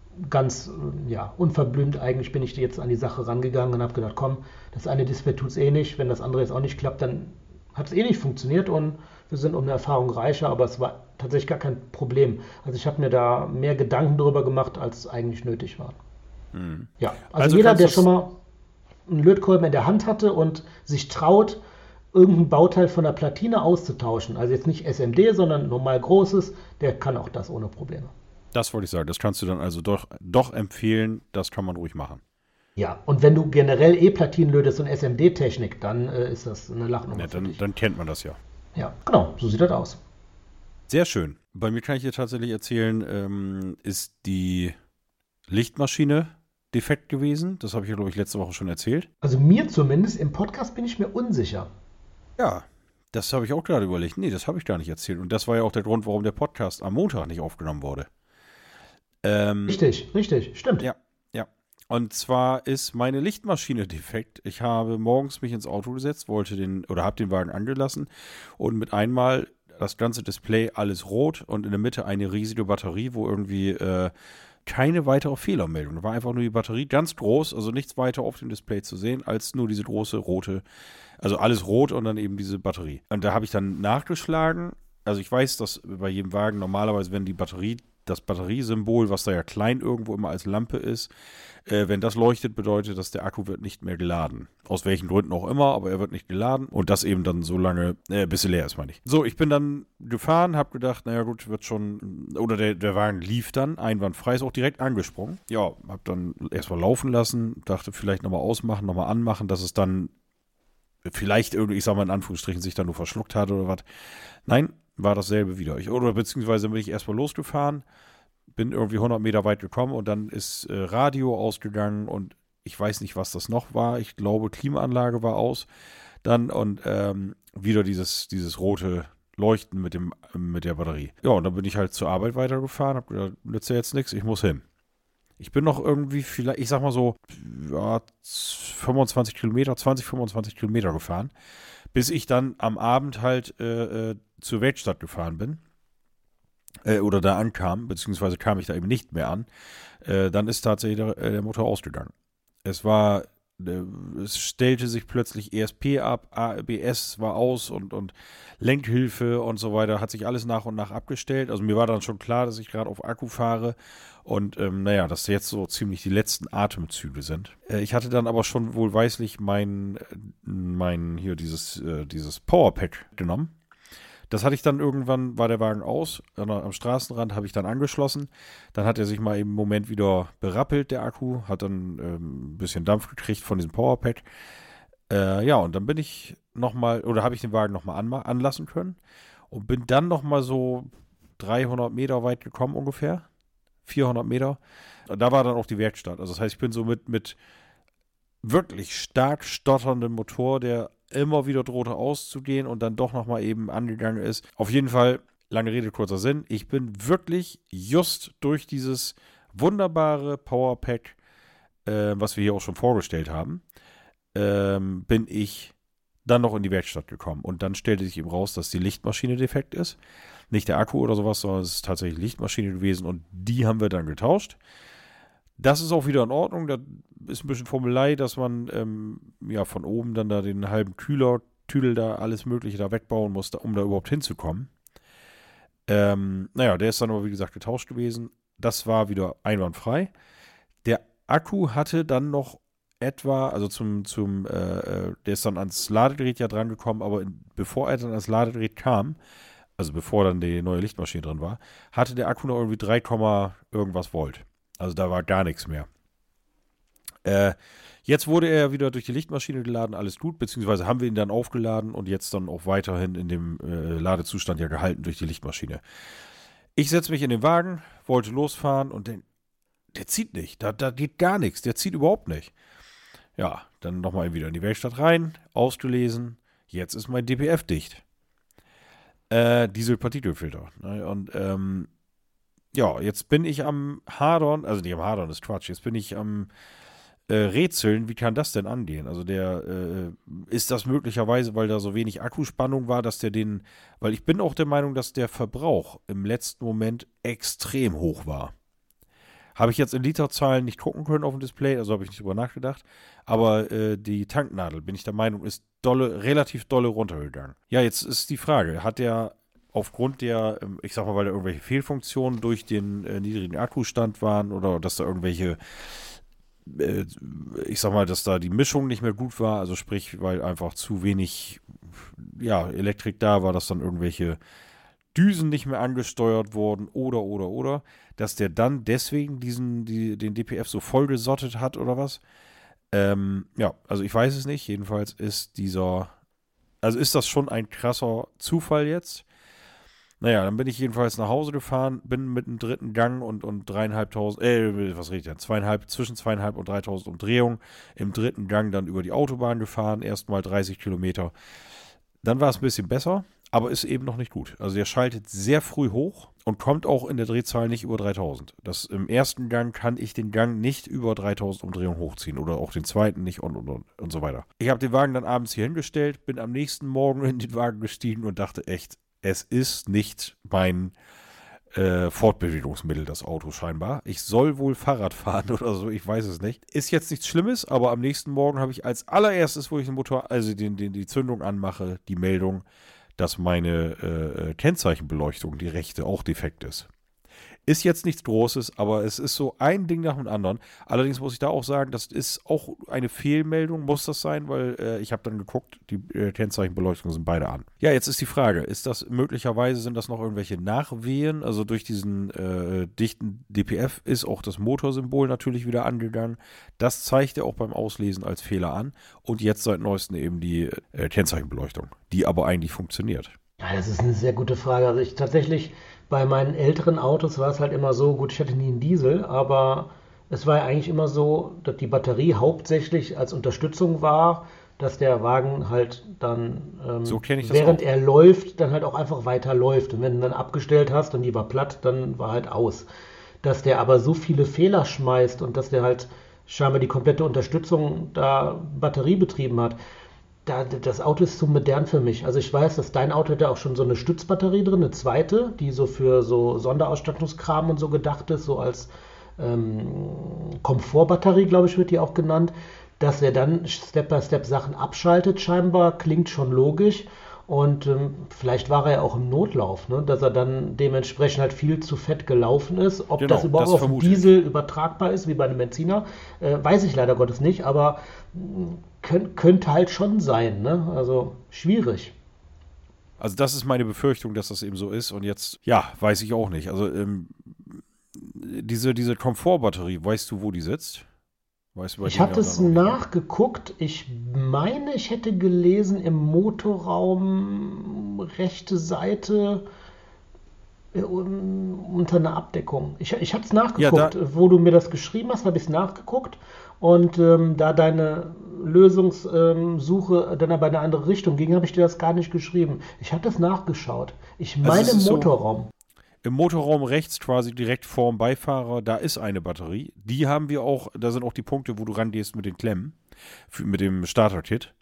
Ganz ja, unverblümt eigentlich bin ich jetzt an die Sache rangegangen und habe gedacht, komm, das eine Display tut es eh nicht, wenn das andere jetzt auch nicht klappt, dann hat es eh nicht funktioniert und wir sind um eine Erfahrung reicher, aber es war tatsächlich gar kein Problem. Also ich habe mir da mehr Gedanken darüber gemacht, als eigentlich nötig war. Mhm. Ja, also, also jeder, der schon mal einen Lötkolben in der Hand hatte und sich traut, irgendein Bauteil von der Platine auszutauschen, also jetzt nicht S M D, sondern normal großes, der kann auch das ohne Probleme. Das wollte ich sagen, das kannst du dann also doch, doch empfehlen, das kann man ruhig machen. Ja, und wenn du generell E-Platinen lötest und S M D-Technik, dann äh, ist das eine Lachnummer. Ja, dann, dann kennt man das ja. Ja, genau, so sieht das aus. Sehr schön. Bei mir kann ich dir tatsächlich erzählen, ähm, ist die Lichtmaschine defekt gewesen. Das habe ich ja, glaube ich, letzte Woche schon erzählt. Also mir zumindest, im Podcast bin ich mir unsicher. Ja, das habe ich auch gerade überlegt. Nee, das habe ich gar nicht erzählt. Und das war ja auch der Grund, warum der Podcast am Montag nicht aufgenommen wurde. Ähm, richtig, richtig, stimmt. Ja, ja. Und zwar ist meine Lichtmaschine defekt. Ich habe morgens mich ins Auto gesetzt, wollte den, oder habe den Wagen angelassen und mit einmal das ganze Display alles rot und in der Mitte eine riesige Batterie, wo irgendwie äh, keine weitere Fehlermeldung. Da war einfach nur die Batterie ganz groß, also nichts weiter auf dem Display zu sehen, als nur diese große rote, also alles rot und dann eben diese Batterie. Und da habe ich dann nachgeschlagen. Also ich weiß, dass bei jedem Wagen normalerweise, wenn die Batterie das Batteriesymbol, was da ja klein irgendwo immer als Lampe ist, äh, wenn das leuchtet, bedeutet, dass der Akku wird nicht mehr geladen. Aus welchen Gründen auch immer, aber er wird nicht geladen und das eben dann so lange, äh, bis er leer ist, meine ich. So, ich bin dann gefahren, habe gedacht, naja gut, wird schon, oder der, der Wagen lief dann, einwandfrei, ist auch direkt angesprungen. Ja, habe dann erstmal laufen lassen, dachte vielleicht nochmal ausmachen, nochmal anmachen, dass es dann vielleicht irgendwie, ich sag mal in Anführungsstrichen, sich dann nur verschluckt hat oder was. Nein, war dasselbe wieder. Ich, oder beziehungsweise bin ich erstmal losgefahren, bin irgendwie hundert Meter weit gekommen und dann ist äh, Radio ausgegangen und ich weiß nicht, was das noch war. Ich glaube, Klimaanlage war aus. Dann und ähm, wieder dieses, dieses rote Leuchten mit, dem, mit der Batterie. Ja, und dann bin ich halt zur Arbeit weitergefahren, hab gedacht, nützt ja jetzt nichts, ich muss hin. Ich bin noch irgendwie vielleicht, ich sag mal so, ja, fünfundzwanzig Kilometer, zwanzig, fünfundzwanzig Kilometer gefahren, bis ich dann am Abend halt äh, äh, zur Werkstatt gefahren bin. Äh, oder da ankam, beziehungsweise kam ich da eben nicht mehr an. Äh, dann ist tatsächlich der, äh, der Motor ausgegangen. Es war, äh, es stellte sich plötzlich E S P ab, A B S war aus und, und Lenkhilfe und so weiter, hat sich alles nach und nach abgestellt. Also mir war dann schon klar, dass ich gerade auf Akku fahre und ähm, naja, dass jetzt so ziemlich die letzten Atemzüge sind. Äh, ich hatte dann aber schon wohlweislich mein, mein hier dieses, äh, dieses Powerpack genommen. Das hatte ich dann irgendwann, war der Wagen aus, am Straßenrand habe ich dann angeschlossen. Dann hat er sich mal im Moment wieder berappelt, der Akku, hat dann ähm, ein bisschen Dampf gekriegt von diesem Powerpack. Äh, ja, und dann bin ich nochmal, oder habe ich den Wagen nochmal an, anlassen können und bin dann nochmal so dreihundert Meter weit gekommen ungefähr, vierhundert Meter. Und da war dann auch die Werkstatt. Also das heißt, ich bin so mit, mit wirklich stark stotterndem Motor, der immer wieder drohte auszugehen und dann doch nochmal eben angegangen ist. Auf jeden Fall, lange Rede, kurzer Sinn, ich bin wirklich just durch dieses wunderbare Powerpack, äh, was wir hier auch schon vorgestellt haben, ähm, bin ich dann noch in die Werkstatt gekommen. Und dann stellte sich eben raus, dass die Lichtmaschine defekt ist. Nicht der Akku oder sowas, sondern es ist tatsächlich Lichtmaschine gewesen und die haben wir dann getauscht. Das ist auch wieder in Ordnung. Da ist ein bisschen Formelei, dass man ähm, ja von oben dann da den halben Kühler, Tüdel da, alles Mögliche da wegbauen muss, da, um da überhaupt hinzukommen. Ähm, naja, der ist dann aber wie gesagt getauscht gewesen. Das war wieder einwandfrei. Der Akku hatte dann noch etwa, also zum, zum, äh, der ist dann ans Ladegerät ja dran gekommen, aber in, bevor er dann ans Ladegerät kam, also bevor dann die neue Lichtmaschine drin war, hatte der Akku noch irgendwie drei, irgendwas Volt. Also da war gar nichts mehr. Äh, jetzt wurde er wieder durch die Lichtmaschine geladen, alles gut, beziehungsweise haben wir ihn dann aufgeladen und jetzt dann auch weiterhin in dem äh, Ladezustand ja gehalten durch die Lichtmaschine. Ich setze mich in den Wagen, wollte losfahren und den, der zieht nicht, da, da geht gar nichts, der zieht überhaupt nicht. Ja, dann nochmal wieder in die Werkstatt rein, ausgelesen, jetzt ist mein D P F dicht. Äh, Dieselpartikelfilter. Ne? Und ähm, ja, jetzt bin ich am Hadern, also nicht am Hadern, das ist Quatsch, jetzt bin ich am äh, Rätseln, wie kann das denn angehen? Also der, äh, ist das möglicherweise, weil da so wenig Akkuspannung war, dass der den, weil ich bin auch der Meinung, dass der Verbrauch im letzten Moment extrem hoch war. Habe ich jetzt in Literzahlen nicht gucken können auf dem Display, also habe ich nicht drüber nachgedacht, aber äh, die Tanknadel, bin ich der Meinung, ist dolle, relativ dolle runtergegangen. Ja, jetzt ist die Frage, hat der aufgrund der, ich sag mal, weil da irgendwelche Fehlfunktionen durch den äh, niedrigen Akkustand waren oder dass da irgendwelche, äh, ich sag mal, dass da die Mischung nicht mehr gut war, also sprich, weil einfach zu wenig, ja, Elektrik da war, dass dann irgendwelche Düsen nicht mehr angesteuert wurden oder, oder, oder, dass der dann deswegen diesen, die, den D P F so vollgesottet hat oder was. Ähm, ja, also ich weiß es nicht, jedenfalls ist dieser, also ist das schon ein krasser Zufall jetzt. Naja, dann bin ich jedenfalls nach Hause gefahren, bin mit dem dritten Gang und, und dreieinhalbtausend, äh, was rede ich denn, zweieinhalb, zwischen zweieinhalb und dreitausend Umdrehungen im dritten Gang dann über die Autobahn gefahren, erstmal dreißig Kilometer. Dann war es ein bisschen besser, aber ist eben noch nicht gut. Also der schaltet sehr früh hoch und kommt auch in der Drehzahl nicht über dreitausend. Das, im ersten Gang kann ich den Gang nicht über dreitausend Umdrehungen hochziehen oder auch den zweiten nicht und, und, und, und so weiter. Ich habe den Wagen dann abends hier hingestellt, bin am nächsten Morgen in den Wagen gestiegen und dachte echt, es ist nicht mein äh, Fortbewegungsmittel, das Auto scheinbar. Ich soll wohl Fahrrad fahren oder so, ich weiß es nicht. Ist jetzt nichts Schlimmes, aber am nächsten Morgen habe ich als allererstes, wo ich den Motor, also den, den, die Zündung anmache, die Meldung, dass meine äh, Kennzeichenbeleuchtung, die rechte, auch defekt ist. Ist jetzt nichts Großes, aber es ist so ein Ding nach dem anderen. Allerdings muss ich da auch sagen, das ist auch eine Fehlmeldung, muss das sein, weil äh, ich habe dann geguckt, die äh, Kennzeichenbeleuchtungen sind beide an. Ja, jetzt ist die Frage, ist das möglicherweise, sind das noch irgendwelche Nachwehen? Also durch diesen äh, dichten D P F ist auch das Motorsymbol natürlich wieder angegangen. Das zeigt er auch beim Auslesen als Fehler an. Und jetzt seit neuestem eben die äh, Kennzeichenbeleuchtung, die aber eigentlich funktioniert. Ja, das ist eine sehr gute Frage. Also ich tatsächlich, bei meinen älteren Autos war es halt immer so, gut, ich hatte nie einen Diesel, aber es war ja eigentlich immer so, dass die Batterie hauptsächlich als Unterstützung war, dass der Wagen halt dann, ähm, So kenne ich das während auch. er läuft, dann halt auch einfach weiter läuft. Und wenn du dann abgestellt hast und die war platt, dann war halt aus. Dass der aber so viele Fehler schmeißt und dass der halt scheinbar die komplette Unterstützung da batteriebetrieben hat, da, das Auto ist zu modern für mich. Also ich weiß, dass dein Auto hat ja auch schon so eine Stützbatterie drin, eine zweite, die so für so Sonderausstattungskram und so gedacht ist, so als ähm, Komfortbatterie, glaube ich, wird die auch genannt, dass er dann Step by Step Sachen abschaltet scheinbar, klingt schon logisch. Und ähm, vielleicht war er ja auch im Notlauf, ne? Dass er dann dementsprechend halt viel zu fett gelaufen ist. Ob Genau, das überhaupt das auf den vermute ich. Diesel übertragbar ist, wie bei einem Benziner, äh, weiß ich leider Gottes nicht, aber mh, könnt, könnte halt schon sein, ne? Also schwierig. Also das ist meine Befürchtung, dass das eben so ist. Und jetzt, ja, weiß ich auch nicht. Also ähm, diese, diese Komfortbatterie, weißt du, wo die sitzt? Weißt du, bei Ich denen hatte ja es dann auch- nachgeguckt. Ich meine, ich hätte gelesen im Motorraum rechte Seite äh, un- unter einer Abdeckung. Ich, ich habe es Ja, da, nachgeguckt. Wo du mir das geschrieben hast, habe ich es nachgeguckt. Und ähm, da deine Lösungssuche dann aber in eine andere Richtung ging, habe ich dir das gar nicht geschrieben. Ich hatte es nachgeschaut. Ich also meine es im ist so, Motorraum. im Motorraum rechts quasi direkt vorm Beifahrer, da ist eine Batterie. Die haben wir auch, da sind auch die Punkte, wo du rangehst mit den Klemmen, für, mit dem Starter-Kit.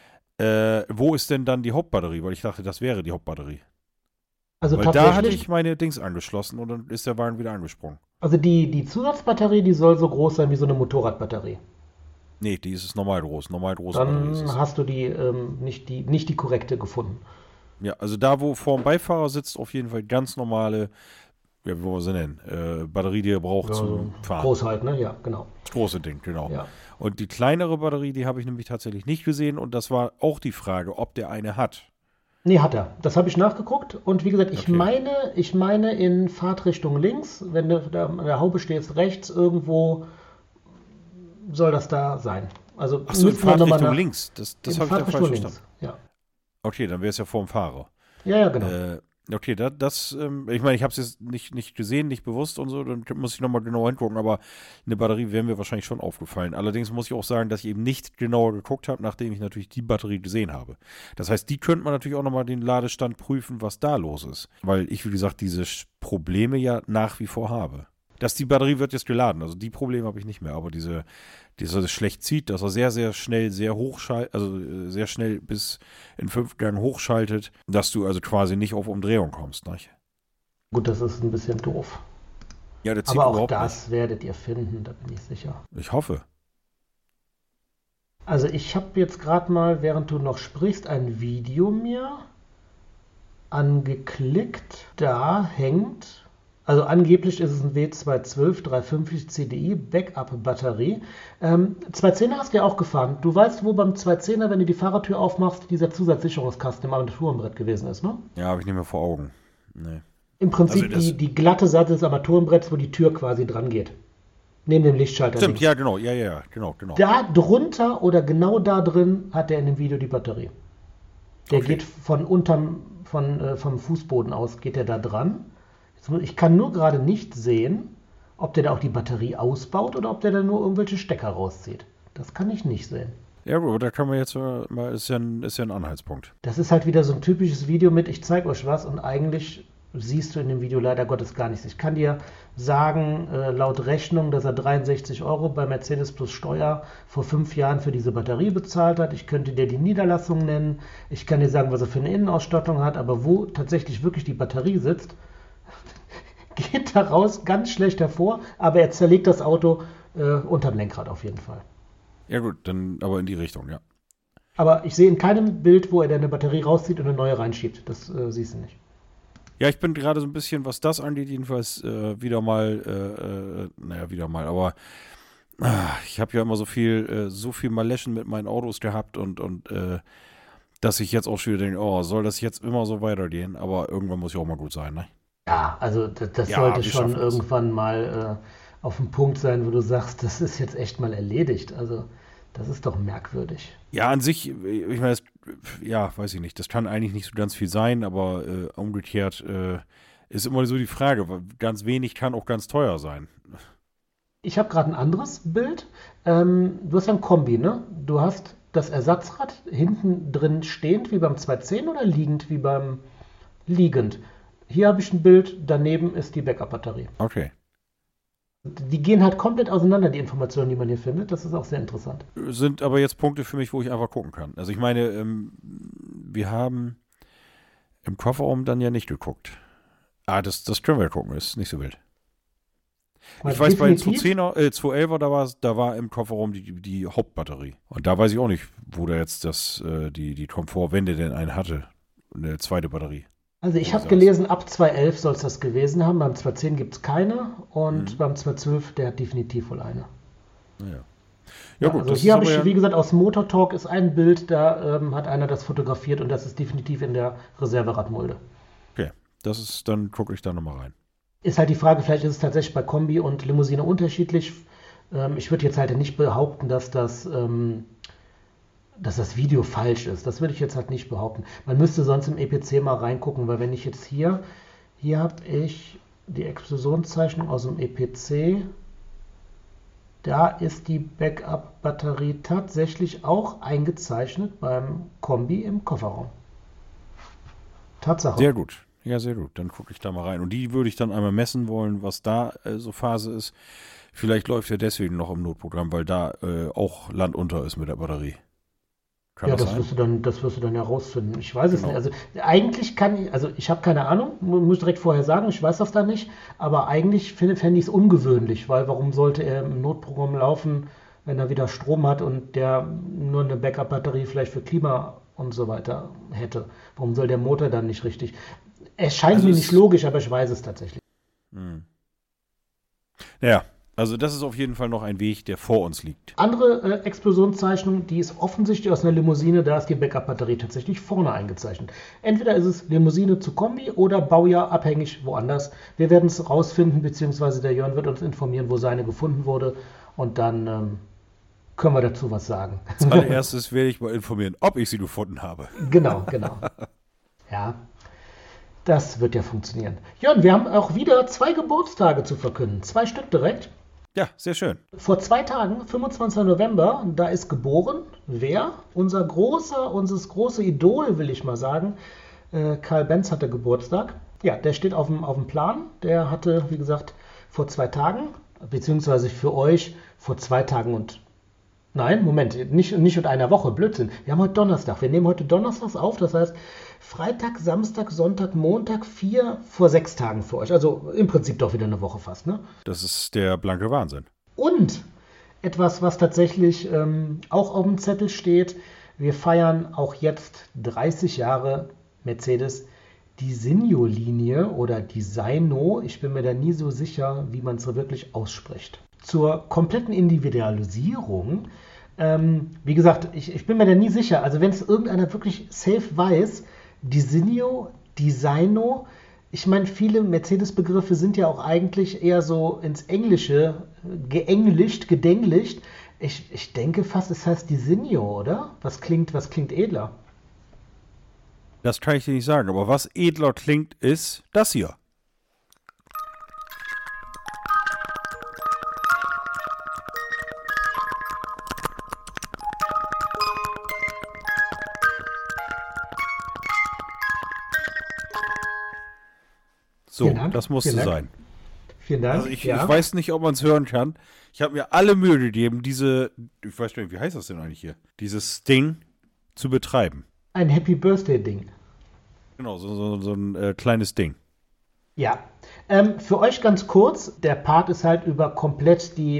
Äh, wo ist denn dann die Hauptbatterie? Weil ich dachte, das wäre die Hauptbatterie. Also Weil da hatte tatsächlich, ich meine Dings angeschlossen und dann ist der Wagen wieder angesprungen. also die, die Zusatzbatterie, die soll so groß sein wie so eine Motorradbatterie. Nee, die ist es normal groß. Normal große Batterie ist Dann es. hast du die, ähm, nicht die, nicht die korrekte gefunden. Ja, also da, wo vorm Beifahrer sitzt, auf jeden Fall ganz normale, ja, wie wollen wir sie nennen, äh, Batterie, die er braucht Ja, so zum Fahren. groß halt, ne? Ja, genau. Das große Ding, genau. Ja. Und die kleinere Batterie, die habe ich nämlich tatsächlich nicht gesehen und das war auch die Frage, ob der eine hat. Nee, hat er. Das habe ich nachgeguckt. Und wie gesagt, ich Okay. meine, ich meine in Fahrtrichtung links, wenn du da an der Haube stehst, rechts irgendwo soll das da sein. Also Ach so, in müssen wir nochmal Fahrtrichtung nach. links. Das, das In habe ich da falsch Fahrtrichtung verstanden. links. Ja. Okay, dann wäre es ja vorm Fahrer. Ja, ja, genau. Äh, okay, da, das, ähm, ich meine, ich habe es jetzt nicht, nicht gesehen, nicht bewusst und so, dann muss ich nochmal genauer hingucken, aber eine Batterie wäre mir wahrscheinlich schon aufgefallen. Allerdings muss ich auch sagen, dass ich eben nicht genauer geguckt habe, nachdem ich natürlich die Batterie gesehen habe. Das heißt, die könnte man natürlich auch nochmal den Ladestand prüfen, was da los ist. Weil ich, wie gesagt, diese Sch- Probleme ja nach wie vor habe. Dass die Batterie wird jetzt geladen, also die Probleme habe ich nicht mehr, aber diese, dass er schlecht zieht, dass er sehr, sehr schnell, sehr hochschaltet, also äh, sehr schnell bis in fünf Gang hochschaltet, dass du also quasi nicht auf Umdrehung kommst, nicht? Gut, das ist ein bisschen doof. Ja, der zieht Aber auch überhaupt das werdet ihr finden, da bin ich sicher. nicht. Ich hoffe. Also ich habe jetzt gerade mal, während du noch sprichst, ein Video mir angeklickt. Da hängt, also angeblich ist es ein W zwei zwölf dreihundertfünfzig C D I Backup-Batterie. Ähm, zweihundertzehner hast du ja auch gefahren. Du weißt, wo beim zweihundertzehner, wenn du die Fahrertür aufmachst, dieser Zusatzsicherungskasten im Armaturenbrett gewesen ist, ne? Ja, habe ich nicht mehr vor Augen. Nee. Im Prinzip Also das- die, die glatte Seite des Armaturenbretts, wo die Tür quasi dran geht. Neben dem Lichtschalter Stimmt, links. ja, genau, ja, ja, ja, genau, genau. Da drunter oder genau da drin hat er in dem Video die Batterie. Der Okay. geht von unterm, von, äh, vom Fußboden aus, geht er da dran. Jetzt muss, ich kann nur gerade nicht sehen, ob der da auch die Batterie ausbaut oder ob der da nur irgendwelche Stecker rauszieht. Das kann ich nicht sehen. Ja, gut, aber da kann man jetzt äh, mal, ist ja, ein, ist ja ein Anhaltspunkt. Das ist halt wieder so ein typisches Video mit, ich zeige euch was und eigentlich siehst du in dem Video leider Gottes gar nichts. Ich kann dir sagen, äh, laut Rechnung, dass er dreiundsechzig Euro bei Mercedes plus Steuer vor fünf Jahren für diese Batterie bezahlt hat. Ich könnte dir die Niederlassung nennen. Ich kann dir sagen, was er für eine Innenausstattung hat. Aber wo tatsächlich wirklich die Batterie sitzt, geht daraus ganz schlecht hervor. Aber er zerlegt das Auto äh, unterm Lenkrad auf jeden Fall. Ja, gut, dann aber in die Richtung, ja. Aber ich sehe in keinem Bild, wo er da eine Batterie rauszieht und eine neue reinschiebt. Das äh, siehst du nicht. Ja, ich bin gerade so ein bisschen, was das angeht, jedenfalls äh, wieder mal, äh, äh, naja, wieder mal, aber ah, ich habe ja immer so viel, äh, so viel Maleschen mit meinen Autos gehabt und, und äh, dass ich jetzt auch schon wieder denke, oh, soll das jetzt immer so weitergehen? Aber irgendwann muss ja auch mal gut sein, ne? Ja, also das, das Ja, sollte wir schon schaffen das. irgendwann mal äh, auf dem Punkt sein, wo du sagst, das ist jetzt echt mal erledigt. Also das ist doch merkwürdig. Ja, an sich, ich meine, das, ja, weiß ich nicht, das kann eigentlich nicht so ganz viel sein, aber äh, umgekehrt äh, ist immer so die Frage, weil ganz wenig kann auch ganz teuer sein. Ich habe gerade ein anderes Bild. Ähm, du hast ja ein Kombi, ne? Du hast das Ersatzrad hinten drin stehend wie beim zweihundertzehn oder liegend wie beim liegend. Hier habe ich ein Bild, daneben ist die Backup-Batterie. Okay. Die gehen halt komplett auseinander, die Informationen, die man hier findet. Das ist auch sehr interessant. Sind aber jetzt Punkte für mich, wo ich einfach gucken kann. Also ich meine, ähm, wir haben im Kofferraum dann ja nicht geguckt. Ah, das, das können wir gucken, ist nicht so wild. Aber Ich weiß, bei definitiv- zweihundertzehner, äh, zweihundertelfer, da war, da war im Kofferraum die, die Hauptbatterie. Und da weiß ich auch nicht, wo da jetzt das, äh, die, die Komfortwende denn einen hatte. Eine zweite Batterie. Also ich Wo habe saß. gelesen, ab zweihundertelf soll es das gewesen haben. Beim zweihundertzehn gibt es keine und Mhm. beim zweihundertzwölf, der hat definitiv wohl eine. Naja. Ja, gut, also das hier ist habe aber ich, ja, wie gesagt, aus Motor Talk ist ein Bild, da ähm, hat einer das fotografiert und das ist definitiv in der Reserveradmulde. okay. Das ist, dann gucke ich da nochmal rein. Ist halt die Frage, vielleicht ist es tatsächlich bei Kombi und Limousine unterschiedlich. Ähm, ich würde jetzt halt nicht behaupten, dass das, ähm, dass das Video falsch ist. Das würde ich jetzt halt nicht behaupten. Man müsste sonst im E P C mal reingucken, weil wenn ich jetzt hier, hier habe ich die Explosionszeichnung aus dem E P C. Da ist die Backup-Batterie tatsächlich auch eingezeichnet beim Kombi im Kofferraum. Tatsache. Sehr gut. Ja, sehr gut. Dann gucke ich da mal rein. Und die würde ich dann einmal messen wollen, was da äh, so Phase ist. Vielleicht läuft er deswegen noch im Notprogramm, weil da äh, auch Land unter ist mit der Batterie. Kann Ja, das das sein? wirst du dann, das wirst du dann herausfinden. Ich weiß es Genau. nicht. Also eigentlich kann ich, also ich habe keine Ahnung, mu- muss direkt vorher sagen, ich weiß das da nicht, aber eigentlich finde, fände ich es ungewöhnlich, weil warum sollte er im Notprogramm laufen, wenn er wieder Strom hat und der nur eine Backup-Batterie vielleicht für Klima und so weiter hätte? Warum soll der Motor dann nicht richtig? Es scheint Also mir es- nicht logisch, aber ich weiß es tatsächlich. Hm. Naja, also das ist auf jeden Fall noch ein Weg, der vor uns liegt. Andere äh, Explosionszeichnung, die ist offensichtlich aus einer Limousine, da ist die Backup-Batterie tatsächlich vorne eingezeichnet. Entweder ist es Limousine zu Kombi oder Baujahr abhängig woanders. Wir werden es rausfinden, beziehungsweise der Jörn wird uns informieren, wo seine gefunden wurde und dann ähm, können wir dazu was sagen. Als allererstes werde ich mal informieren, ob ich sie gefunden habe. Genau, genau. Ja, das wird ja funktionieren. Jörn, wir haben auch wieder zwei Geburtstage zu verkünden. Zwei Stück direkt. Ja, sehr schön. Vor zwei Tagen, fünfundzwanzigster November, da ist geboren, wer? Unser großer, unser große Idol, will ich mal sagen. Äh, Karl Benz hatte Geburtstag. Ja, der steht auf dem, auf dem Plan. Der hatte, wie gesagt, vor zwei Tagen, beziehungsweise für euch vor zwei Tagen und Nein, Moment, nicht, nicht und einer Woche, Blödsinn. Wir haben heute Donnerstag. Wir nehmen heute Donnerstags auf, das heißt Freitag, Samstag, Sonntag, Montag, vier vor sechs Tagen für euch. Also im Prinzip doch wieder eine Woche fast, ne? Das ist der blanke Wahnsinn. Und etwas, was tatsächlich ähm, auch auf dem Zettel steht, wir feiern auch jetzt dreißig Jahre Mercedes die Sinjo-Linie oder die Sino. Ich bin mir da nie so sicher, wie man es wirklich ausspricht. Zur kompletten Individualisierung, ähm, wie gesagt, ich, ich bin mir da nie sicher. Also wenn es irgendeiner wirklich safe weiß, die Sinjo, die Sino, ich meine, viele Mercedes-Begriffe sind ja auch eigentlich eher so ins Englische geenglischt, gedenglicht. Ich, ich denke fast, es heißt die Sinjo, oder? Was klingt, was klingt edler? Das kann ich dir nicht sagen, aber was edler klingt, ist das hier. So, Vielen Dank, das musste vielen Dank. sein. Vielen Dank. Also ich, ja. ich weiß nicht, ob man es hören kann. Ich habe mir alle Mühe gegeben, diese, ich weiß nicht, wie heißt das denn eigentlich hier? Dieses Ding zu betreiben. Ein Happy Birthday-Ding. Genau, so, so, so ein äh, kleines Ding. Ja, ähm, für euch ganz kurz, der Part ist halt über komplett die,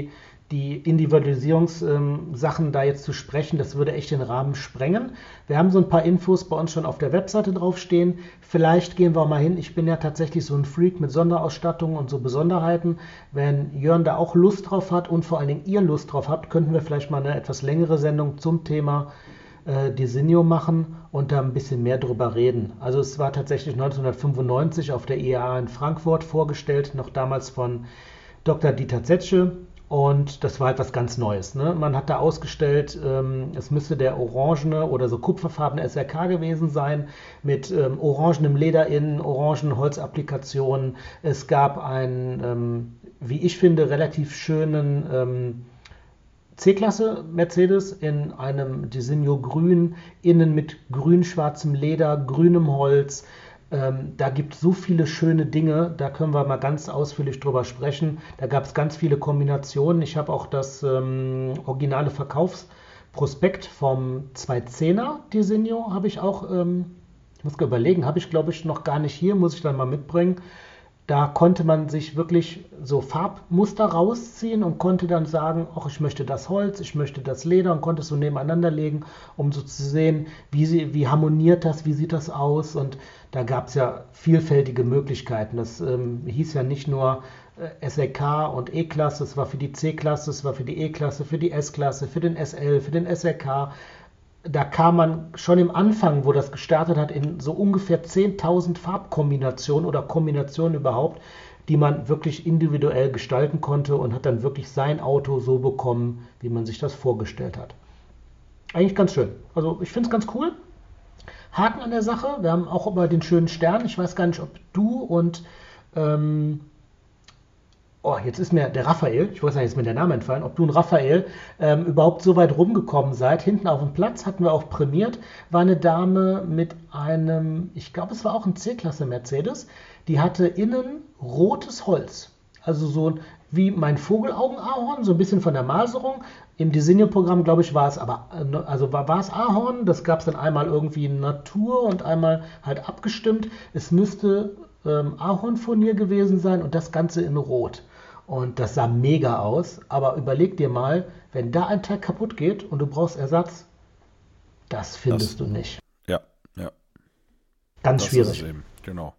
die Individualisierungssachen ähm, da jetzt zu sprechen, das würde echt den Rahmen sprengen. Wir haben so ein paar Infos bei uns schon auf der Webseite draufstehen. Vielleicht gehen wir mal hin. Ich bin ja tatsächlich so ein Freak mit Sonderausstattung und so Besonderheiten. Wenn Jörn da auch Lust drauf hat und vor allen Dingen ihr Lust drauf habt, könnten wir vielleicht mal eine etwas längere Sendung zum Thema äh, Desenio machen und da ein bisschen mehr drüber reden. Also es war tatsächlich neunzehnhundertfünfundneunzig auf der I A A in Frankfurt vorgestellt, noch damals von Doktor Dieter Zetsche. Und das war etwas ganz Neues. Ne? Man hat da ausgestellt, ähm, es müsste der orangene oder so kupferfarbene S R K gewesen sein, mit ähm, orangenem Leder innen, orangen Holzapplikationen. Es gab einen, ähm, wie ich finde, relativ schönen ähm, C-Klasse Mercedes in einem Designo grün, innen mit grün-schwarzem Leder, grünem Holz. Ähm, da gibt es so viele schöne Dinge, da können wir mal ganz ausführlich drüber sprechen. Da gab es ganz viele Kombinationen. Ich habe auch das ähm, originale Verkaufsprospekt vom zweihundertzehner Desenio, habe ich auch, ähm, ich muss überlegen, habe ich glaube ich noch gar nicht hier, muss ich dann mal mitbringen. Da konnte man sich wirklich so Farbmuster rausziehen und konnte dann sagen, ach, ich möchte das Holz, ich möchte das Leder und konnte es so nebeneinander legen, um so zu sehen, wie, sie, wie harmoniert das, wie sieht das aus. Und da gab es ja vielfältige Möglichkeiten. Das ähm, hieß ja nicht nur äh, S L K und E-Klasse, es war für die C-Klasse, es war für die E-Klasse, für die S-Klasse, für den S L, für den S L K. Da kam man schon im Anfang, wo das gestartet hat, in so ungefähr zehntausend Farbkombinationen oder Kombinationen überhaupt, die man wirklich individuell gestalten konnte und hat dann wirklich sein Auto so bekommen, wie man sich das vorgestellt hat. Eigentlich ganz schön. Also ich finde es ganz cool. Haken an der Sache. Wir haben auch über den schönen Stern. Ich weiß gar nicht, ob du und ähm, oh, jetzt ist mir der Raphael, ich weiß nicht, jetzt ist mir der Name entfallen, ob du und Raphael ähm, überhaupt so weit rumgekommen seid. Hinten auf dem Platz hatten wir auch prämiert, war eine Dame mit einem, ich glaube, es war auch ein C-Klasse Mercedes, die hatte innen rotes Holz. Also so wie mein Vogelaugen-Ahorn, so ein bisschen von der Maserung. Im Designo-Programm, glaube ich, war es aber, also war, war es Ahorn, das gab es dann einmal irgendwie in Natur und einmal halt abgestimmt. Es müsste ähm, Ahornfurnier gewesen sein und das Ganze in Rot. Und das sah mega aus, aber überleg dir mal, wenn da ein Teil kaputt geht und du brauchst Ersatz, das findest das, du nicht. Ja, ja. Ganz das schwierig. Ist es eben. Genau.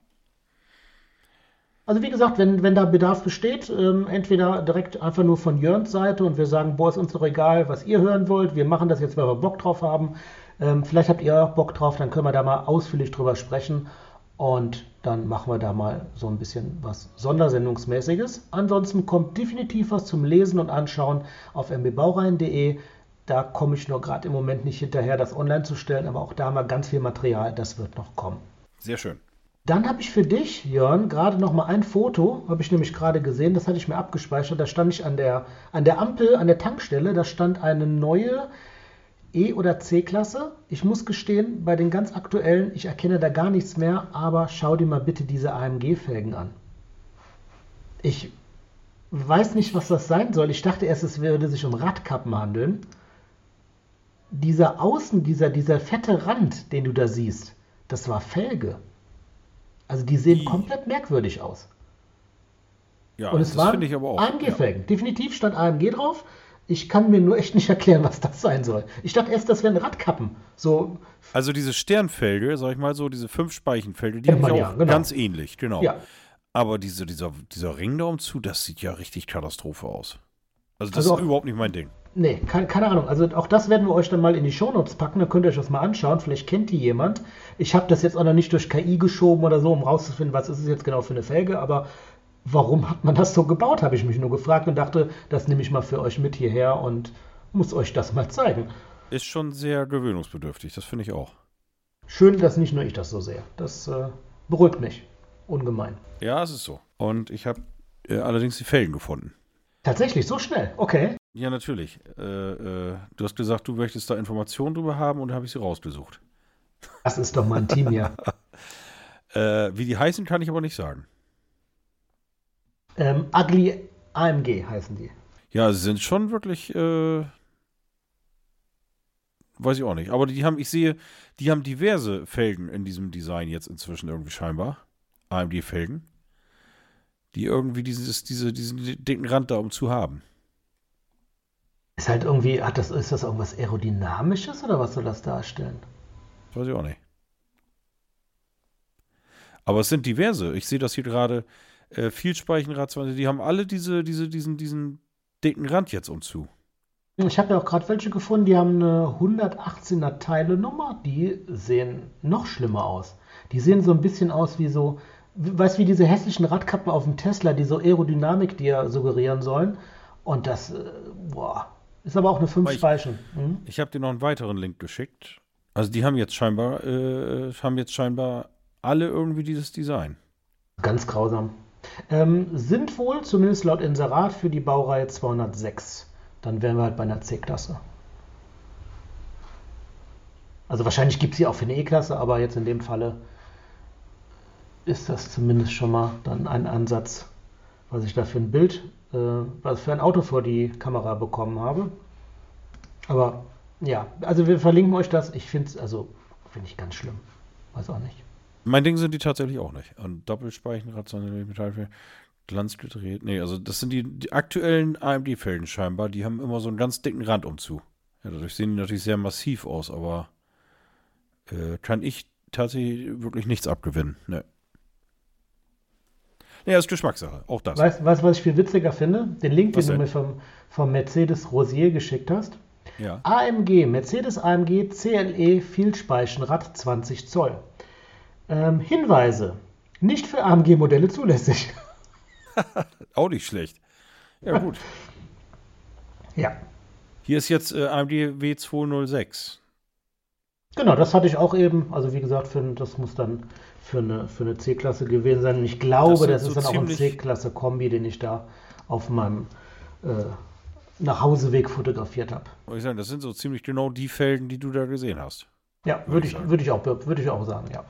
Also wie gesagt, wenn, wenn da Bedarf besteht, ähm, entweder direkt einfach nur von Jörns Seite und wir sagen, boah, ist uns doch egal, was ihr hören wollt, wir machen das jetzt, weil wir Bock drauf haben. Ähm, vielleicht habt ihr auch Bock drauf, dann können wir da mal ausführlich drüber sprechen und dann machen wir da mal so ein bisschen was Sondersendungsmäßiges. Ansonsten kommt definitiv was zum Lesen und Anschauen auf m b baureihen punkt de. Da komme ich nur gerade im Moment nicht hinterher, das online zu stellen, aber auch da haben wir ganz viel Material, das wird noch kommen. Sehr schön. Dann habe ich für dich, Jörn, gerade noch mal ein Foto, habe ich nämlich gerade gesehen, das hatte ich mir abgespeichert, da stand ich an der, an der Ampel, an der Tankstelle, da stand eine neue E- oder C-Klasse. Ich muss gestehen, bei den ganz aktuellen, ich erkenne da gar nichts mehr, aber schau dir mal bitte diese A M G-Felgen an. Ich weiß nicht, was das sein soll. Ich dachte erst, es würde sich um Radkappen handeln. Dieser Außen, dieser, dieser fette Rand, den du da siehst, das war Felge. Also die sehen Die. komplett merkwürdig aus. Ja, und es das finde ich aber auch. A M G-Felgen. Ja. Definitiv stand A M G drauf. Ich kann mir nur echt nicht erklären, was das sein soll. Ich dachte erst, das wären Radkappen. So. Also diese Sternfelge, sag ich mal so, diese fünf Speichenfelge, die sind ja auch genau. ganz ähnlich, genau. Ja. Aber diese, dieser, dieser Ring da umzu, das sieht ja richtig Katastrophe aus. Also das also ist auch, überhaupt nicht mein Ding. Nee, keine, keine Ahnung. Also auch das werden wir euch dann mal in die Shownotes packen. Dann könnt ihr euch das mal anschauen. Vielleicht kennt die jemand. Ich habe das jetzt auch noch nicht durch K I geschoben oder so, um rauszufinden, was ist es jetzt genau für eine Felge. Aber warum hat man das so gebaut, habe ich mich nur gefragt und dachte, das nehme ich mal für euch mit hierher und muss euch das mal zeigen. Ist schon sehr gewöhnungsbedürftig, das finde ich auch. Schön, dass nicht nur ich das so sehe. Das äh, beruhigt mich ungemein. Ja, es ist so. Und ich habe äh, allerdings die Felgen gefunden. Tatsächlich, so schnell? Okay. Ja, natürlich. Äh, äh, du hast gesagt, du möchtest da Informationen drüber haben und da habe ich sie rausgesucht. Das ist doch mal ein Team hier. äh, wie die heißen, kann ich aber nicht sagen. Ähm, Ugly A M G heißen die. Ja, sie sind schon wirklich, äh, weiß ich auch nicht. Aber die haben, ich sehe, die haben diverse Felgen in diesem Design jetzt inzwischen irgendwie scheinbar. A M G-Felgen. Die irgendwie dieses, diese, diesen dicken Rand da um zu haben. Ist halt irgendwie, hat das, ist das irgendwas Aerodynamisches oder was soll das darstellen? Weiß ich auch nicht. Aber es sind diverse. Ich sehe das hier gerade. Äh, Vielspeichenrad zwanzig, die haben alle diese, diese, diesen, diesen dicken Rand jetzt umzu. Ich habe ja auch gerade welche gefunden, die haben eine hundertachtzehner Teilenummer. Die sehen noch schlimmer aus. Die sehen so ein bisschen aus wie so, weißt du, wie diese hässlichen Radkappen auf dem Tesla, die so Aerodynamik dir suggerieren sollen. Und das, äh, boah, ist aber auch eine fünf Ich, Speichen. Hm? ich habe dir noch einen weiteren Link geschickt. Also die haben jetzt scheinbar, äh, haben jetzt scheinbar alle irgendwie dieses Design. Ganz grausam. Ähm, sind wohl, zumindest laut Inserat, für die Baureihe zweihundertsechs. Dann wären wir halt bei einer C-Klasse. Also wahrscheinlich gibt es sie auch für eine E-Klasse, aber jetzt in dem Falle ist das zumindest schon mal dann ein Ansatz, was ich da für ein Bild, äh, was für ein Auto vor die Kamera bekommen habe. Aber ja, also wir verlinken euch das. Ich finde es, also finde ich ganz schlimm. Weiß auch nicht. Mein Ding sind die tatsächlich auch nicht. Und Doppelspeichenrad, Metallfeld, Glanzgliteriert. Nee, also das sind die, die aktuellen A M D-Felgen scheinbar. Die haben immer so einen ganz dicken Rand umzu. Ja, dadurch sehen die natürlich sehr massiv aus, aber äh, kann ich tatsächlich wirklich nichts abgewinnen. Ne. Ja, das ist Geschmackssache. Auch das. Weißt du, was, was ich viel witziger finde? Den Link, Was den du denn? mir vom, vom Mercedes Rosier geschickt hast. Ja. A M G, Mercedes A M G C L E Vielspeichenrad zwanzig Zoll. Ähm, Hinweise. Nicht für A M G-Modelle zulässig. Auch nicht schlecht. Ja, gut. Ja, Hier ist jetzt äh, A M D W zweihundertsechs. genau, das hatte ich auch eben. Also wie gesagt, für, das muss dann für eine, für eine C-Klasse gewesen sein. Und ich glaube, Das das, sind ist so dann auch ein ziemlich- C-Klasse-Kombi, den ich da auf meinem äh, Nachhauseweg fotografiert habe. Wollte ich sagen, das sind so ziemlich genau die Felgen, die du da gesehen hast. Ja, würde ich, würde ich, auch, würde ich auch sagen, ja.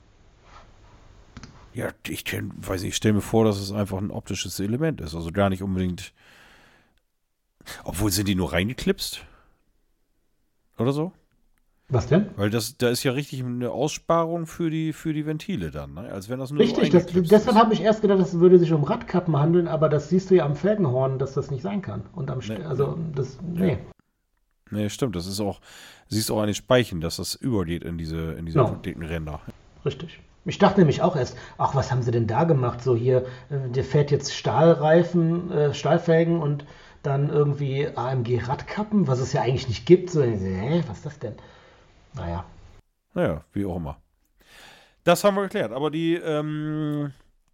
Ja, ich kenn, weiß nicht, ich stelle mir vor, dass es einfach ein optisches Element ist. Also gar nicht unbedingt. Obwohl, sind die nur reingeklipst? Oder so? Was denn? Weil das, da ist ja richtig eine Aussparung für die, für die Ventile dann, ne? Als wenn das nur Richtig, so das, eingeklipst deshalb ist. habe ich erst gedacht, es würde sich um Radkappen handeln, aber das siehst du ja am Felgenhorn, dass das nicht sein kann. Und am, St- Nee, also das, nee. Nee, stimmt, das ist auch, siehst auch an den Speichen, dass das übergeht in diese, in diese Ja. dicken Ränder. Richtig. Ich dachte nämlich auch erst, ach, was haben sie denn da gemacht? So hier, äh, der fährt jetzt Stahlreifen, äh, Stahlfelgen und dann irgendwie A M G-Radkappen, was es ja eigentlich nicht gibt. So, hä, was ist das denn? Naja. Naja, wie auch immer. Das haben wir geklärt, aber die, ähm,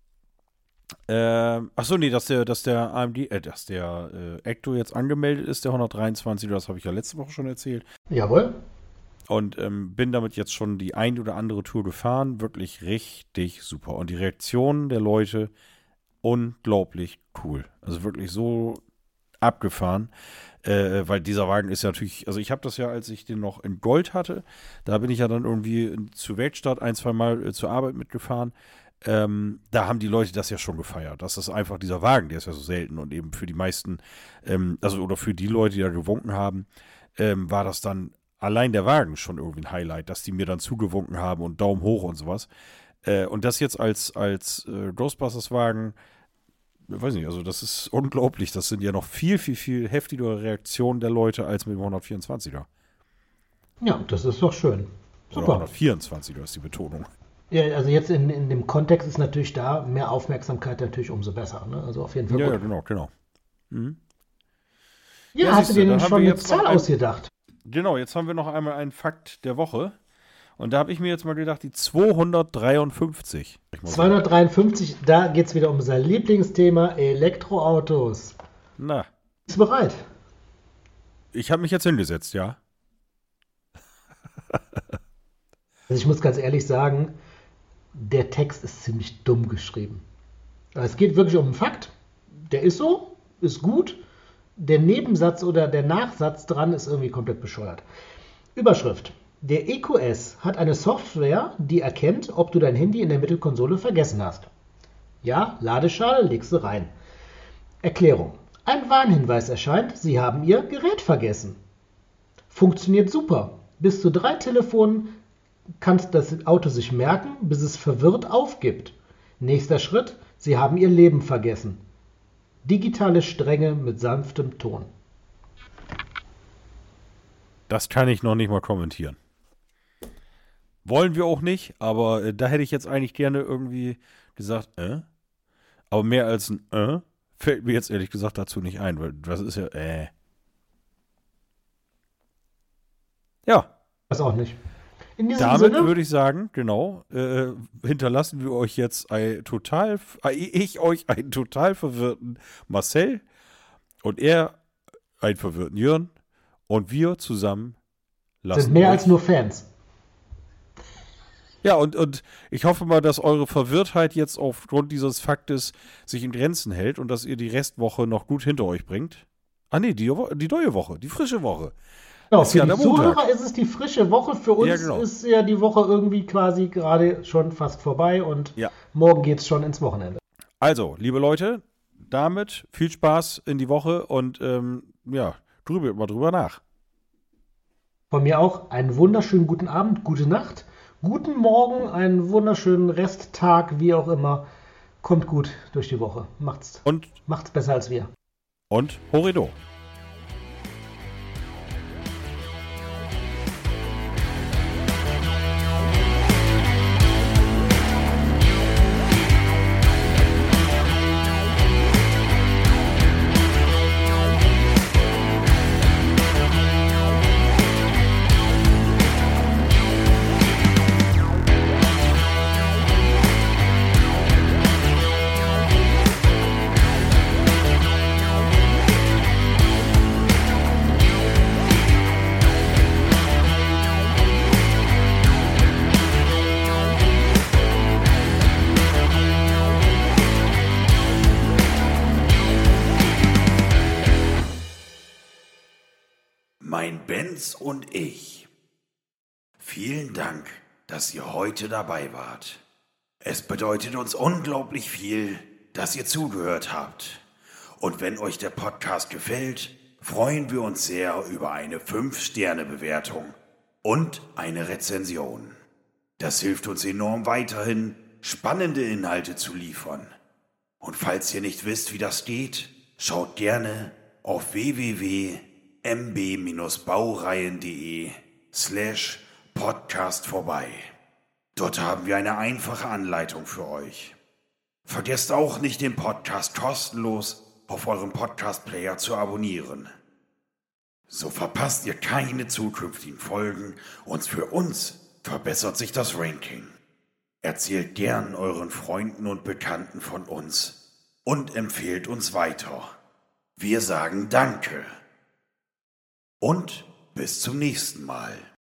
ähm, achso, nee, dass der, dass der A M D, äh, dass der äh, Ecto jetzt angemeldet ist, der hundertdreiundzwanzig, das habe ich ja letzte Woche schon erzählt. Jawohl. Und ähm, bin damit jetzt schon die ein oder andere Tour gefahren. Wirklich richtig super. Und die Reaktionen der Leute unglaublich cool. Also wirklich so abgefahren. Äh, weil dieser Wagen ist ja natürlich, also ich habe das ja, als ich den noch in Gold hatte, da bin ich ja dann irgendwie zur Werkstatt ein, zwei Mal äh, zur Arbeit mitgefahren. Ähm, da haben die Leute das ja schon gefeiert. Das ist einfach dieser Wagen, der ist ja so selten. Und eben für die meisten, ähm, also oder für die Leute, die da gewunken haben, ähm, war das dann allein der Wagen schon irgendwie ein Highlight, dass die mir dann zugewunken haben und Daumen hoch und sowas. Äh, und das jetzt als, als äh, Ghostbusters-Wagen, weiß nicht, also das ist unglaublich. Das sind ja noch viel, viel, viel heftigere Reaktionen der Leute als mit dem hundertvierundzwanziger. Ja, das ist doch schön. Oder Super. hundertvierundzwanziger ist die Betonung. Ja, also jetzt in, in dem Kontext ist natürlich da mehr Aufmerksamkeit natürlich umso besser. Ne? Also auf jeden Fall Ja, ja, gut. genau, genau. Mhm. Ja, Ja, hast siehst du du, dir dann denn haben schon wir eine jetzt noch Zahl ein- ausgedacht? Genau, jetzt haben wir noch einmal einen Fakt der Woche. Und da habe ich mir jetzt mal gedacht, die zweihundertdreiundfünfzig. Ich muss sagen. zweihundertdreiundfünfzig, da geht es wieder um unser Lieblingsthema Elektroautos. Na, Bist du bereit? ich habe mich jetzt hingesetzt, ja. Also ich muss ganz ehrlich sagen, der Text ist ziemlich dumm geschrieben. Es geht wirklich um einen Fakt, der ist so, ist gut. Der Nebensatz oder der Nachsatz dran ist irgendwie komplett bescheuert. Überschrift. Der E Q S hat eine Software, die erkennt, ob du dein Handy in der Mittelkonsole vergessen hast. Ja, Ladeschale, legst du rein. Erklärung. Ein Warnhinweis erscheint, Sie haben Ihr Gerät vergessen. Funktioniert super. Bis zu drei Telefonen kann das Auto sich merken, bis es verwirrt aufgibt. Nächster Schritt, Sie haben Ihr Leben vergessen. Digitale Strenge mit sanftem Ton. Das kann ich noch nicht mal kommentieren. Wollen wir auch nicht, aber äh, da hätte ich jetzt eigentlich gerne irgendwie gesagt, äh? Aber mehr als ein äh, fällt mir jetzt ehrlich gesagt dazu nicht ein, weil das ist ja, äh. Ja. Das auch nicht. In diesem Damit Sinne würde ich sagen, genau, äh, hinterlassen wir euch jetzt ein total, äh, ich euch einen total verwirrten Marcel und er einen verwirrten Jörn und wir zusammen lassen sind mehr euch, als nur Fans. Ja, und, und ich hoffe mal, dass eure Verwirrtheit jetzt aufgrund dieses Faktes sich in Grenzen hält und dass ihr die Restwoche noch gut hinter euch bringt. Ah nee, die, die neue Woche, die frische Woche. Genau, Ist für ja die der Montag. Zuhörer ist es die frische Woche. Für uns Ja, genau. ist ja die Woche irgendwie quasi gerade schon fast vorbei und Ja. morgen geht es schon ins Wochenende. Also, liebe Leute, damit viel Spaß in die Woche und ähm, ja, drüber mal drüber nach. Von mir auch einen wunderschönen guten Abend, gute Nacht, guten Morgen, einen wunderschönen Resttag, wie auch immer. Kommt gut durch die Woche. Macht's, Und, macht's besser als wir. und Horrido. Mein Benz und ich. Vielen Dank, dass ihr heute dabei wart. Es bedeutet uns unglaublich viel, dass ihr zugehört habt. Und wenn euch der Podcast gefällt, freuen wir uns sehr über eine fünf Sterne Bewertung und eine Rezension. Das hilft uns enorm weiterhin, spannende Inhalte zu liefern. Und falls ihr nicht wisst, wie das geht, schaut gerne auf w w w punkt m b baureihen punkt de slash podcast vorbei. Dort haben wir eine einfache Anleitung für euch. Vergesst auch nicht, den Podcast kostenlos auf eurem Podcast-Player zu abonnieren. So verpasst ihr keine zukünftigen Folgen und für uns verbessert sich das Ranking. Erzählt gern euren Freunden und Bekannten von uns und empfehlt uns weiter. Wir sagen Danke und bis zum nächsten Mal.